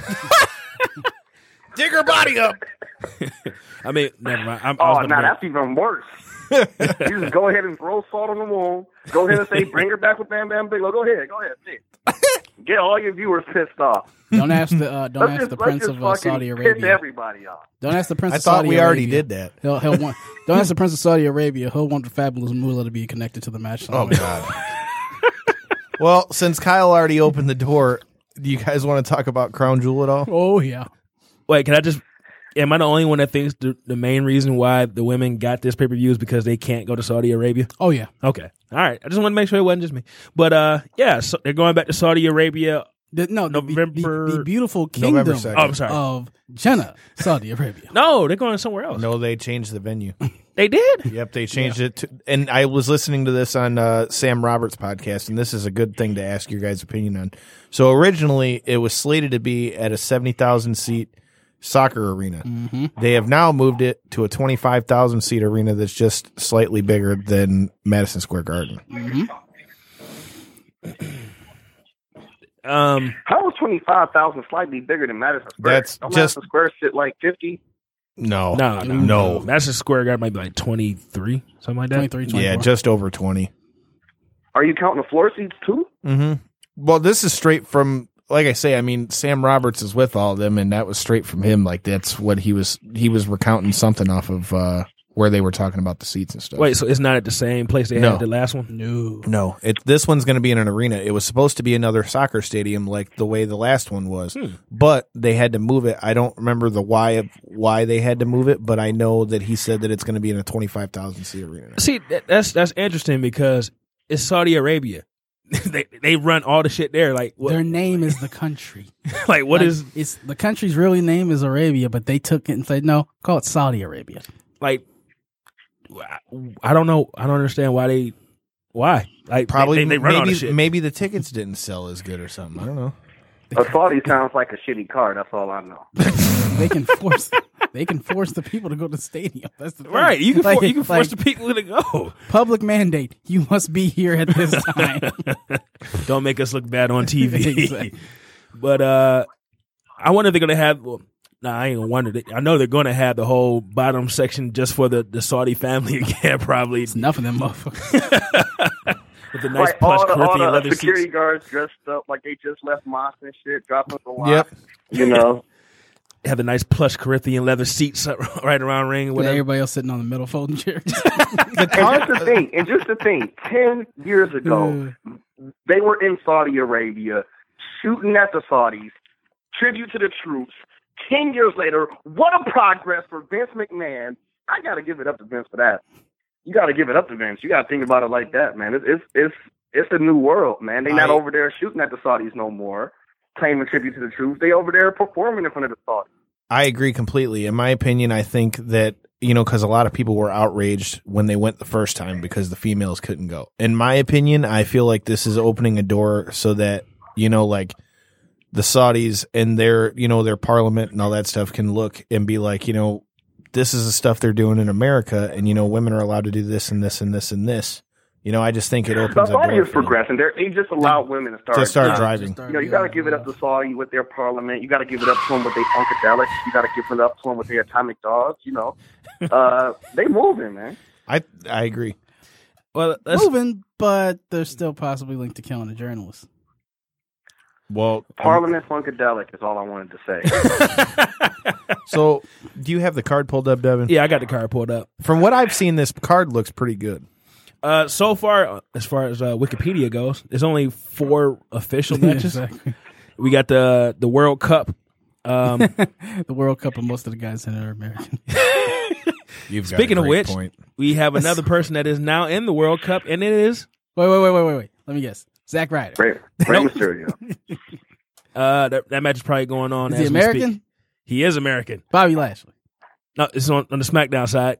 Dig her body up. I mean, never mind. I'm, I Oh, was now gonna that's even worse. You just go ahead and throw salt on the wound. Go ahead and say, bring her back with Bam Bam Bigelow. Go ahead, go ahead. Get all your viewers pissed off. Don't ask the uh, don't Let's ask just, the let's Prince just of uh, fucking Saudi piss Arabia. everybody off. Don't ask the Prince I of thought Saudi we Arabia. already did that. He'll, he'll want, don't ask the Prince of Saudi Arabia. He'll want the Fabulous Moolah to be connected to the match. Oh, somewhere. God. Well, since Kyle already opened the door, do you guys want to talk about Crown Jewel at all? Oh yeah. Wait, can I just? Am I the only one that thinks the, the main reason why the women got this pay per view is because they can't go to Saudi Arabia? Oh yeah. Okay, all right. I just want to make sure it wasn't just me. But uh, yeah, so they're going back to Saudi Arabia. The, no, the, the, November- the beautiful November kingdom second. Oh, I'm sorry. of Jeddah, Saudi Arabia. No, they're going somewhere else. No, they changed the venue. They did. Yep, they changed it. To, and I was listening to this on uh, Sam Roberts' podcast, and this is a good thing to ask your guys' opinion on. So originally, it was slated to be at a seventy thousand seat soccer arena. Mm-hmm. They have now moved it to a twenty-five thousand seat arena that's just slightly bigger than Madison Square Garden. Mm-hmm. Um, How was twenty-five thousand slightly bigger than Madison Square? That's Don't just- Madison Square sit like fifty? No, no, no, no. Madison Square Garden might be like twenty three, something like that. twenty-three, twenty-four. Yeah, just over twenty. Are you counting the floor seats too? Mm-hmm. Well, this is straight from, like I say, I mean, Sam Roberts is with all of them, and that was straight from him. Like, that's what he was, he was recounting something off of uh, where they were talking about the seats and stuff. Wait, so it's not at the same place they No. had the last one? No. No, it, this one's going to be in an arena. It was supposed to be another soccer stadium like the way the last one was, Hmm. but they had to move it. I don't remember the why of why they had to move it, but I know that he said that it's going to be in a twenty-five thousand seat arena. See, that, that's that's interesting because it's Saudi Arabia. they they run all the shit there. Like what? Their name is the country. Like what Like, is it's the country's really name is Arabia, but they took it and said no, call it Saudi Arabia. like? I don't know. I don't understand why they. Why? Like Probably they, they, they run all the maybe shit. maybe the tickets didn't sell as good or something. I don't know. A Saudi sounds like a shitty car. That's all I know. They can force they can force the people to go to the stadium. That's the thing. Right, you can Like- for, you can force like, the people to go. public mandate. You must be here at this time. Don't make us look bad on T V. Exactly. But uh, I wonder if they're gonna have. Well, nah, I ain't gonna wonder. I know they're gonna have the whole bottom section just for the, the Saudi family again, probably It's enough of them motherfuckers. with the nice Like plush all the, all Corinthian the leather security seats. guards dressed up like they just left mosque and shit, dropping the line. Yep. You know, Have the nice plush Corinthian leather seats right around ring. With Whatever. everybody else sitting on the middle folding chairs. and just the thing, and just the thing, ten years ago, they were in Saudi Arabia shooting at the Saudis, tribute to the troops. Ten years later, what a progress for Vince McMahon. I got to give it up to Vince for that. You got to give it up to Vince. You got to think about it like that, man. It's it's it's, it's a new world, man. They're not I- over there shooting at the Saudis no more, claiming tribute to the troops. They over there performing in front of the Saudis. I agree completely. In my opinion, I think that, you know, because a lot of people were outraged when they went the first time because the females couldn't go. In my opinion, I feel like this is opening a door so that, you know, like the Saudis and their, you know, their parliament and all that stuff can look and be like, you know, this is the stuff they're doing in America, and, you know, women are allowed to do this and this and this and this. You know, I just think it opens The a door Saudi is for them progressing. They're, they just allow women to start. to start Yeah, driving. just start You know, you got to doing give it it. up to Saudi with their parliament. You got to give it up to them with their funkadelics. You got to give it up to them with their atomic dogs. You know, uh, they moving, man. I I agree. Well, let's, Moving, but they're still possibly linked to killing a journalist. Well, Parliament funkadelic is all I wanted to say. so do you have the card pulled up, Devin? yeah, I got the card pulled up. From what I've seen, this card looks pretty good. Uh, so far, uh, as far as uh, Wikipedia goes, there's only four official matches. Exactly. We got the the World Cup. Um, The World Cup and most of the guys in it are American. You've got Speaking a of great which, point. we have another person that is now in the World Cup, and it is Wait, wait, wait, wait, wait, wait. Let me guess. Zack Ryder. Rey, Rey Mysterio. uh, that, that match is probably going on. Is as he we speak. American? He is American. Bobby Lashley. No, it's on, on the SmackDown side.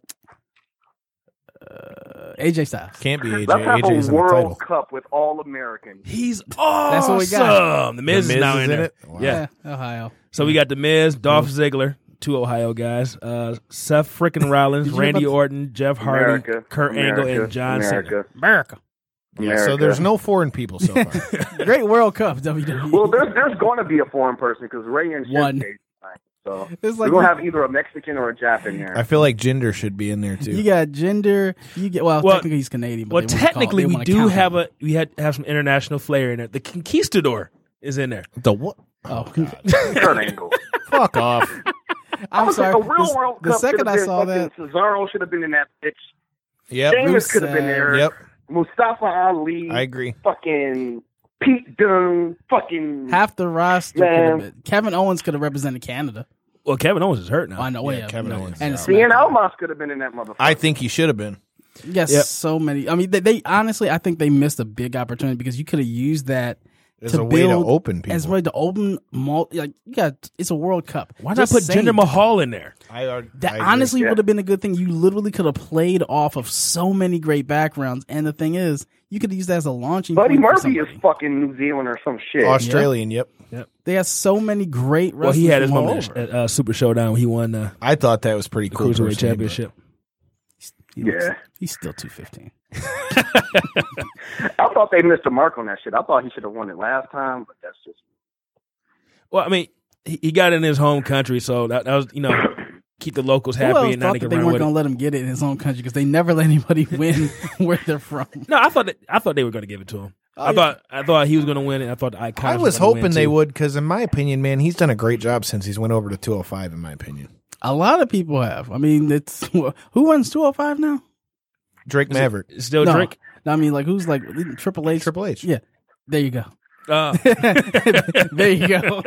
Uh, A J Styles. Can't be A J. Let's have A J's a in the title. World Cup with all Americans. He's awesome. That's what we got. The Miz, The is now is in, there. it? Wow. Yeah. Yeah, Ohio. So we got the Miz, Dolph Ziggler, two Ohio guys, uh, Seth frickin' Rollins, Did you hear Randy about the- Orton, Jeff Hardy, America, Kurt America, Angle, and John Cena. America. America. Yeah, so there's no foreign people so far. Great World Cup, W W E. Well, there's there's going to be a foreign person because Ray and One. Shinsuke tonight. So It's we're like gonna you- have either a Mexican or a Jap in there. I feel like Jinder should be in there too. You got gender. You get well. Well- technically, he's Canadian. But Well, they wanna call- technically, they we wanna do count have him. a we had have some international flair in there. The Conquistador is in there. the what? Oh, Kurt Angle. Fuck off. I'm The sorry. real The, World the Cup second should I have been saw that, fucking Cesaro should have been in that bitch. Yep. Sheamus could have been Rusev. there. Yep. Mustafa Ali. I agree. Fucking Pete Dunne. Fucking. half the roster. Man. could have been, Kevin Owens could have represented Canada. Well, Kevin Owens is hurt now. I know. Yeah, Yeah, Kevin no, Owens and is out. SmackDown. Cien Almas could have been in that motherfucker. I think he should have been. Yes, Yep. so many. I mean, they, they honestly, I think they missed a big opportunity because you could have used that As to a way to build open people. as a way to open. Mul- like you got, it's a World Cup. Why not Just put saying. Jinder Mahal in there? I, I That agree. honestly Yeah. would have been a good thing. You literally could have played off of so many great backgrounds. And the thing is, you could use that as a launching Buddy point for Murphy is somebody. fucking New Zealand or some shit. Australian. Yep. They have so many great Well, wrestlers. he had his from all moment over. at uh, Super Showdown. He won uh, I thought that was pretty the cool. Cruiserweight personally, Championship. He looks- Yeah. he's still two fifteen. I thought they missed a mark on that shit. I thought he should have won it last time, but that's just. Well, I mean, he, he got it in his home country, so that, that was you know keep the locals Who happy, else and now thought they that can they run weren't with going it. to let him get it in his own country because they never let anybody win where they're from? No, I thought that, I thought they were going to give it to him. Oh, I yeah. thought I thought he was going to win it. I thought the Icons I were was gonna hoping win they too. would because, in my opinion, man, he's done a great job since he's went over to two oh five. In my opinion, A lot of people have. I mean, it's who runs two oh five now? Drake Maverick, It's still no, drink. no, I mean, like who's like Triple H? Triple H. Yeah, there you go. Uh, There you go.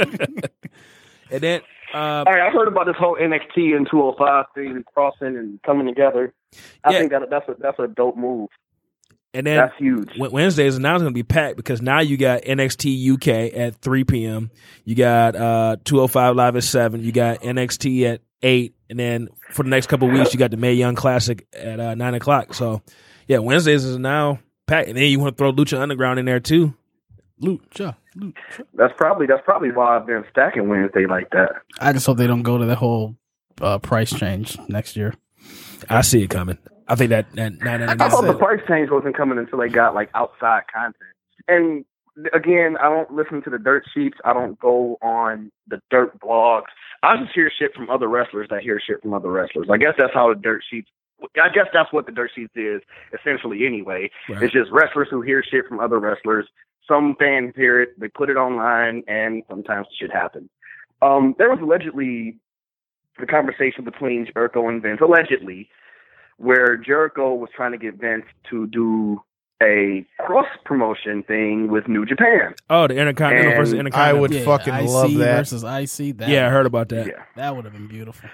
and then uh, All right, I heard about this whole N X T and two oh five thing crossing and coming together. I Yeah. think that that's a that's a dope move. and then That's huge. Wed- Wednesdays are now going to be packed because now you got N X T U K at three p.m. You got uh, two oh five Live at seven. You got N X T at eight. And then for the next couple of weeks, you got the Mae Young Classic at uh, nine o'clock. So, yeah, Wednesdays is now packed. And then you want to throw Lucha Underground in there, too. Lucha, Lucha. That's probably that's probably why I've been stacking Wednesday like that. I just hope they don't go to the whole uh, price change next year. I see it coming. I think that, that nine I thought the ninety-nine. price change wasn't coming until they got like outside content. And again, I don't listen to the dirt sheets. I don't go on the dirt blogs. I just hear shit from other wrestlers that hear shit from other wrestlers. I guess that's how the dirt sheets. I guess that's what the dirt sheets is essentially. Anyway, Right. it's just wrestlers who hear shit from other wrestlers. Some fans hear it, they put it online, and sometimes shit happens. Um, there was allegedly the conversation between Jericho and Vince, allegedly, where Jericho was trying to get Vince to do a cross promotion thing with New Japan. Oh, the Intercontinental And versus I Intercontinental. would Yeah, fucking I C love that. versus I C. That Yeah, I heard about that. Yeah. that would have been beautiful.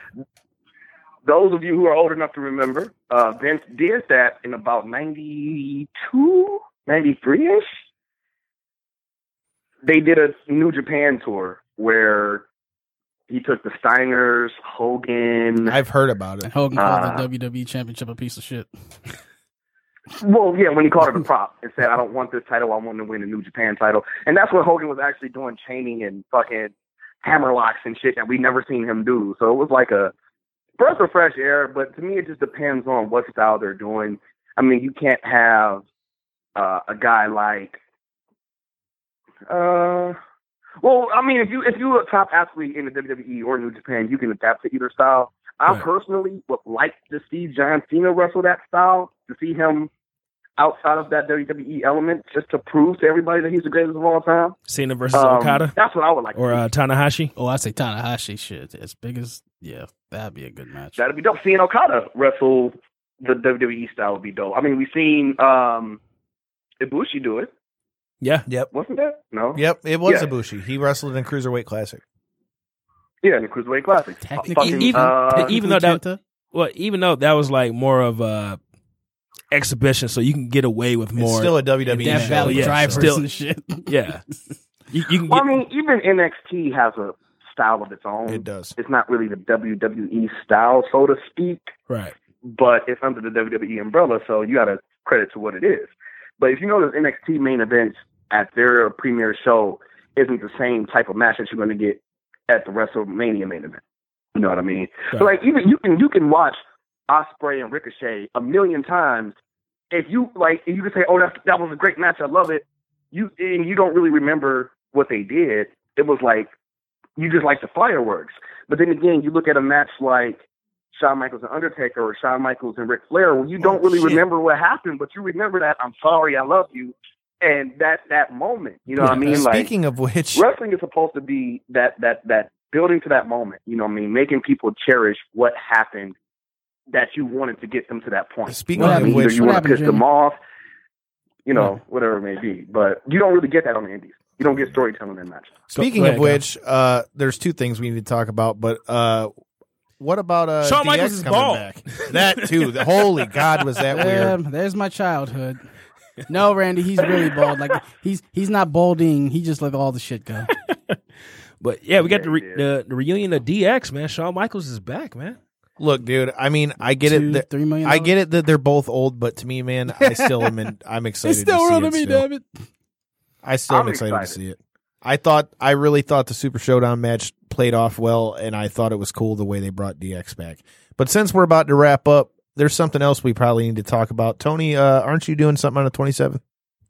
Those of you who are old enough to remember, uh, Vince did that in about ninety-two, ninety-three-ish. They did a New Japan tour where he took the Steiners, Hogan. I've heard about And it. Hogan called Uh, the W W E Championship a piece of shit. Well, yeah, when he called it a prop and said, I don't want this title, I want to win a New Japan title. And that's what Hogan was actually doing, chaining and fucking hammerlocks and shit that we never seen him do. So it was like a breath of fresh air, but to me it just depends on what style they're doing. I mean, you can't have uh, a guy like, uh, well, I mean, if you if you're a top athlete in the W W E or New Japan, you can adapt to either style. I Right. personally would like to see John Cena wrestle that style, to see him outside of that W W E element, just to prove to everybody that he's the greatest of all time. Cena versus Um, Okada That's what I would like or to see. uh, Tanahashi. Oh, I say Tanahashi shit. As big as yeah, that'd be a good match. That'd be dope. Seeing Okada wrestle the W W E style would be dope. I mean, we've seen um, Ibushi do it, Yeah. Yep. wasn't that? No? Yep. It was Yeah. Ibushi. He wrestled in Cruiserweight Classic. Yeah, in the Cruiserweight Classic. Technically, Fucking, even- uh, even though that- Kenta? Well, even though that was like more of a exhibition, so you can get away with more. It's still a W W E Death show. Valley yeah, drivers still- and shit. yeah. You, you can well, get, I mean, even N X T has a style of its own. It does. It's not really the W W E style, so to speak, right. but it's under the W W E umbrella, so you got to credit to what it is. But if you notice, N X T main events at their premiere show isn't the same type of match that you're going to get at the WrestleMania main event. You know what I mean? So, Right. like, even you can you can watch Ospreay and Ricochet a million times, if you like, if you can say, "Oh, that that was a great match. I love it," you and you don't really remember what they did. It was like you just like the fireworks. But then again, you look at a match like Shawn Michaels and Undertaker, or Shawn Michaels and Ric Flair, where you don't oh, really shit. remember what happened, but you remember that "I'm sorry, I love you," and that that moment. You know what I mean? Speaking like, of which, wrestling is supposed to be that that that building to that moment. You know what I mean? Making people cherish what happened, that you wanted to get them to that point. Speaking You know what of I mean? which- Either you What want to happened, piss them Jimmy? off, you know, whatever it may be. But you don't really get that on the indies. You don't get storytelling in matches. speaking Go of ahead, which, uh, there's two things we need to talk about. But uh, what about uh, Shawn D X Michaels is coming bald. back? That too. The, holy God, was that Yeah, weird? there's my childhood. No, Randy, he's really bald. Like he's he's not balding. He just let all the shit go. But yeah, we got Yeah, the, re- yeah. the the reunion of D X, man. Shawn Michaels is back, man. Look, dude. I mean, I get Two, it. That, three million I get it that they're both old, but to me, man, I still am. In, I'm excited. It's still to see real to it me, still. damn it. I still am I'm excited, excited. to see it. I thought, I really thought the Super Showdown match played off well, and I thought it was cool the way they brought D X back. But since we're about to wrap up, there's something else we probably need to talk about. Tony, uh, aren't you doing something on the twenty-seventh?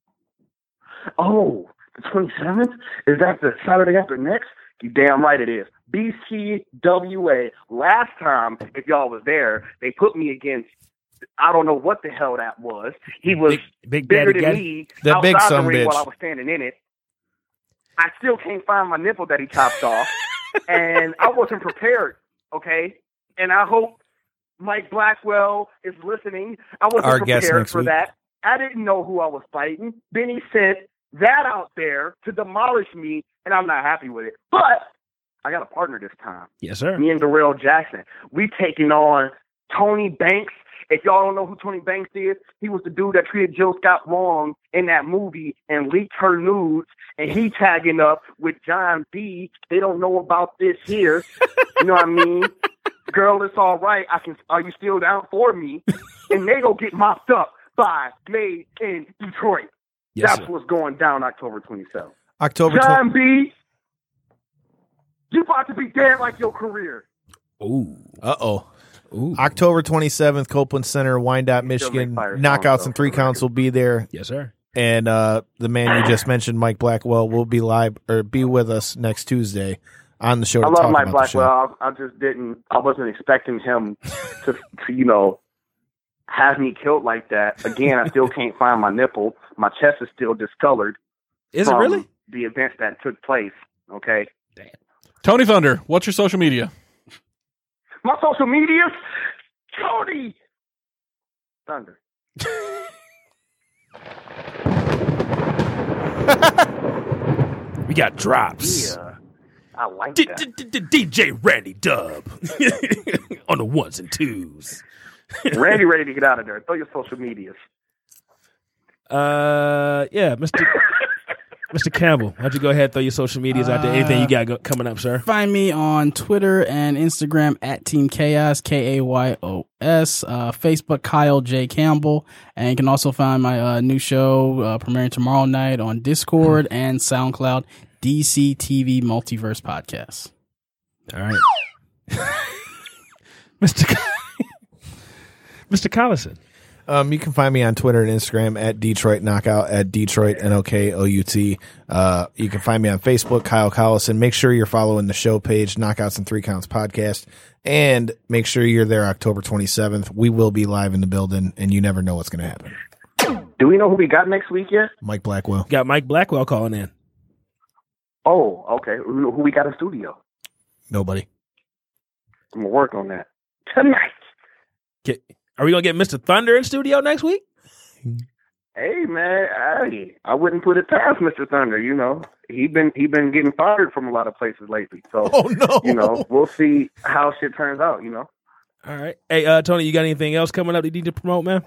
Oh, the twenty-seventh? Is that the Saturday after next? You damn right it is. B C W A. Last time, if y'all was there, they put me against, I don't know what the hell that was. He was Big, Big bigger Daddy than Gaddy. me The outside big the son ring bitch. while I was standing in it. I still can't find my nipple that he chopped off. And I wasn't prepared, okay? And I hope Mike Blackwell is listening. I wasn't Our guest prepared next for week. that. I didn't know who I was fighting. Then he sent that out there to demolish me, and I'm not happy with it. But I got a partner this time. Yes, sir. Me and Darrell Jackson. We taking on Tony Banks. If y'all don't know who Tony Banks is, he was the dude that treated Jill Scott wrong in that movie and leaked her nudes, and he tagging up with John B. They don't know about this here. You know what I mean? Girl, it's all right. I can. Are you still down for me? And they go get mopped up by Made in Detroit. Yes, That's sir. what's going down October twenty-seventh. October twelfth. John B., you about to be dead like your career. Ooh, Uh oh. ooh. October twenty-seventh, Copeland Center, Wyandotte, He still Michigan. make fire Knockouts songs, and though, three for counts will be there. Yes, sir. And uh, the man you just mentioned, Mike Blackwell, will be live or be with us next Tuesday on the show. To I love talk Mike about the show. Blackwell. I, I just didn't. I wasn't expecting him to, to, you know, have me killed like that. Again, I still can't find my nipple. My chest is still discolored. Is it from really? the events that took place? Okay. Tony Thunder, what's your social media? My social media, Tony Thunder. We got drops. Yeah, I like D- that. D- D- D J Randy Dub on the ones and twos. Randy, ready to get out of there. Throw your social medias. Uh, yeah, Mister Mister Campbell, why don't you go ahead and throw your social medias out there? Anything you got go- coming up, sir? Find me on Twitter and Instagram at Team Chaos, K A Y O S. Uh, Facebook, Kyle J. Campbell. And you can also find my uh, new show uh, premiering tomorrow night on Discord and SoundCloud, D C T V Multiverse Podcast. All right. Mister C- Mister Collison. Um, you can find me on Twitter and Instagram at Detroit Knockout, at Detroit N O K O U T. Uh, you can find me on Facebook, Kyle Collison. Make sure you're following the show page, Knockouts and Three Counts Podcast, and make sure you're there October twenty-seventh. We will be live in the building, and you never know what's going to happen. Do we know who we got next week yet? Mike Blackwell. Got Mike Blackwell calling in. Oh, okay. Who, who we got in studio? Nobody. I'm gonna work on that tonight. Get, are we gonna get Mister Thunder in studio next week? Hey man, I, I wouldn't put it past Mister Thunder. You know, he been he been getting fired from a lot of places lately. So Oh, no. you know, we'll see how shit turns out. You know, All right. Hey, uh, Tony, you got anything else coming up that you need to promote, man?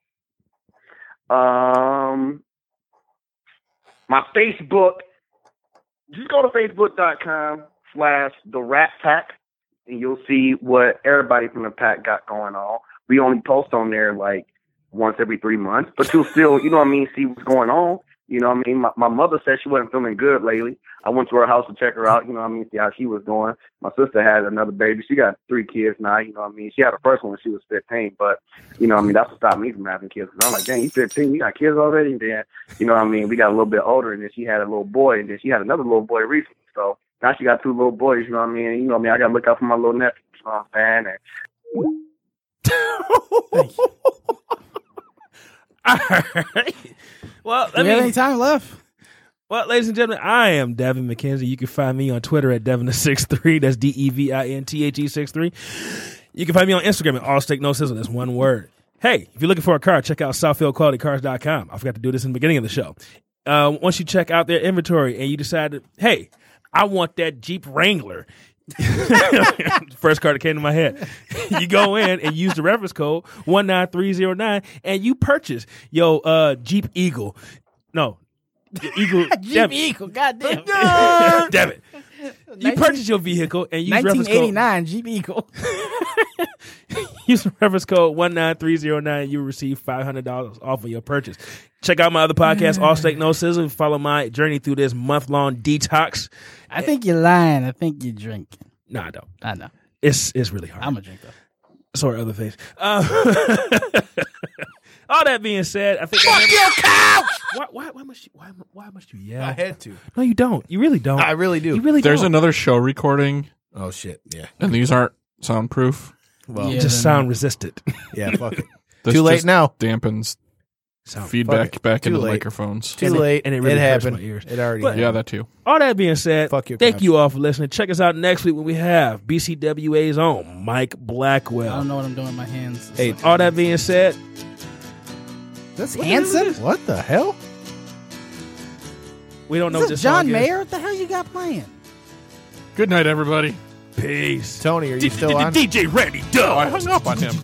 um, my Facebook. Just go to facebook dot com slash the Rat Pack, and you'll see what everybody from the pack got going on. We only post on there like once every three months, but you'll still, you know what I mean, see what's going on. You know what I mean? My, my mother said she wasn't feeling good lately. I went to her house to check her out, you know what I mean, see how she was doing. My sister had another baby. She got three kids now, you know what I mean? She had her first one when she was fifteen, but, you know what I mean, that's what stopped me from having kids. Cause I'm like, dang, you fifteen, you got kids already? And then, you know what I mean, we got a little bit older, and then she had a little boy, and then she had another little boy recently. So now she got two little boys, you know what I mean? And, you know what I mean? I got to look out for my little nephew, you know what I'm saying? And, All right. Well, Do let we have me. any time left? Well, ladies and gentlemen, I am Devin McKenzie. You can find me on Twitter at Devin six three. That's D E V I N T H E six three. You can find me on Instagram at All Steak No Sizzle. That's one word. Hey, if you're looking for a car, check out Southfield Quality Cars dot com. I forgot to do this in the beginning of the show. Uh, once you check out their inventory and you decide, to, hey, I want that Jeep Wrangler. First car that came to my head. You go in and use the reference code one nine three zero nine and you purchase your uh, Jeep Eagle. No. Your Eagle. Jeep damn it. Eagle, goddamn. Damn it. You purchase your vehicle and use reference nineteen code. eighty-nine Jeep Eagle. Use the reference code one nine three zero nine. You will receive five hundred dollars off of your purchase. Check out my other podcast, All Steak No Sizzle. Follow my journey through this month-long detox. I think you're lying. I think you're drinking. No, I don't. I know. It's it's really hard. I'm a drinker. So are other things. Uh, all that being said, I think. Fuck your couch! Why, why, why must you? Why, why must you yell? I had to. No, you don't. You really don't. I really do. You really There's don't. another show recording, Oh shit! Yeah. and these aren't soundproof. Well, Yeah. Just then- sound resistant. yeah. Fuck it. This Too late just now. Dampens Sound feedback it. back Too into the late. microphones. Too And it- late. and it really it hurts happened. my ears. It already. But- happened. Yeah, that too. All that being said, Fuck your thank couch. you all for listening. Check us out next week when we have B C W A's own Mike I Blackwell. don't know what I'm doing with my hands. Hey, all that being said, That's Hanson? What the hell? we don't know Is what this this John song Mayer? What the hell you got playing? Good night, everybody. is. Peace. Tony, are you still on? D J Randy Oh, I Dub. hung up on him.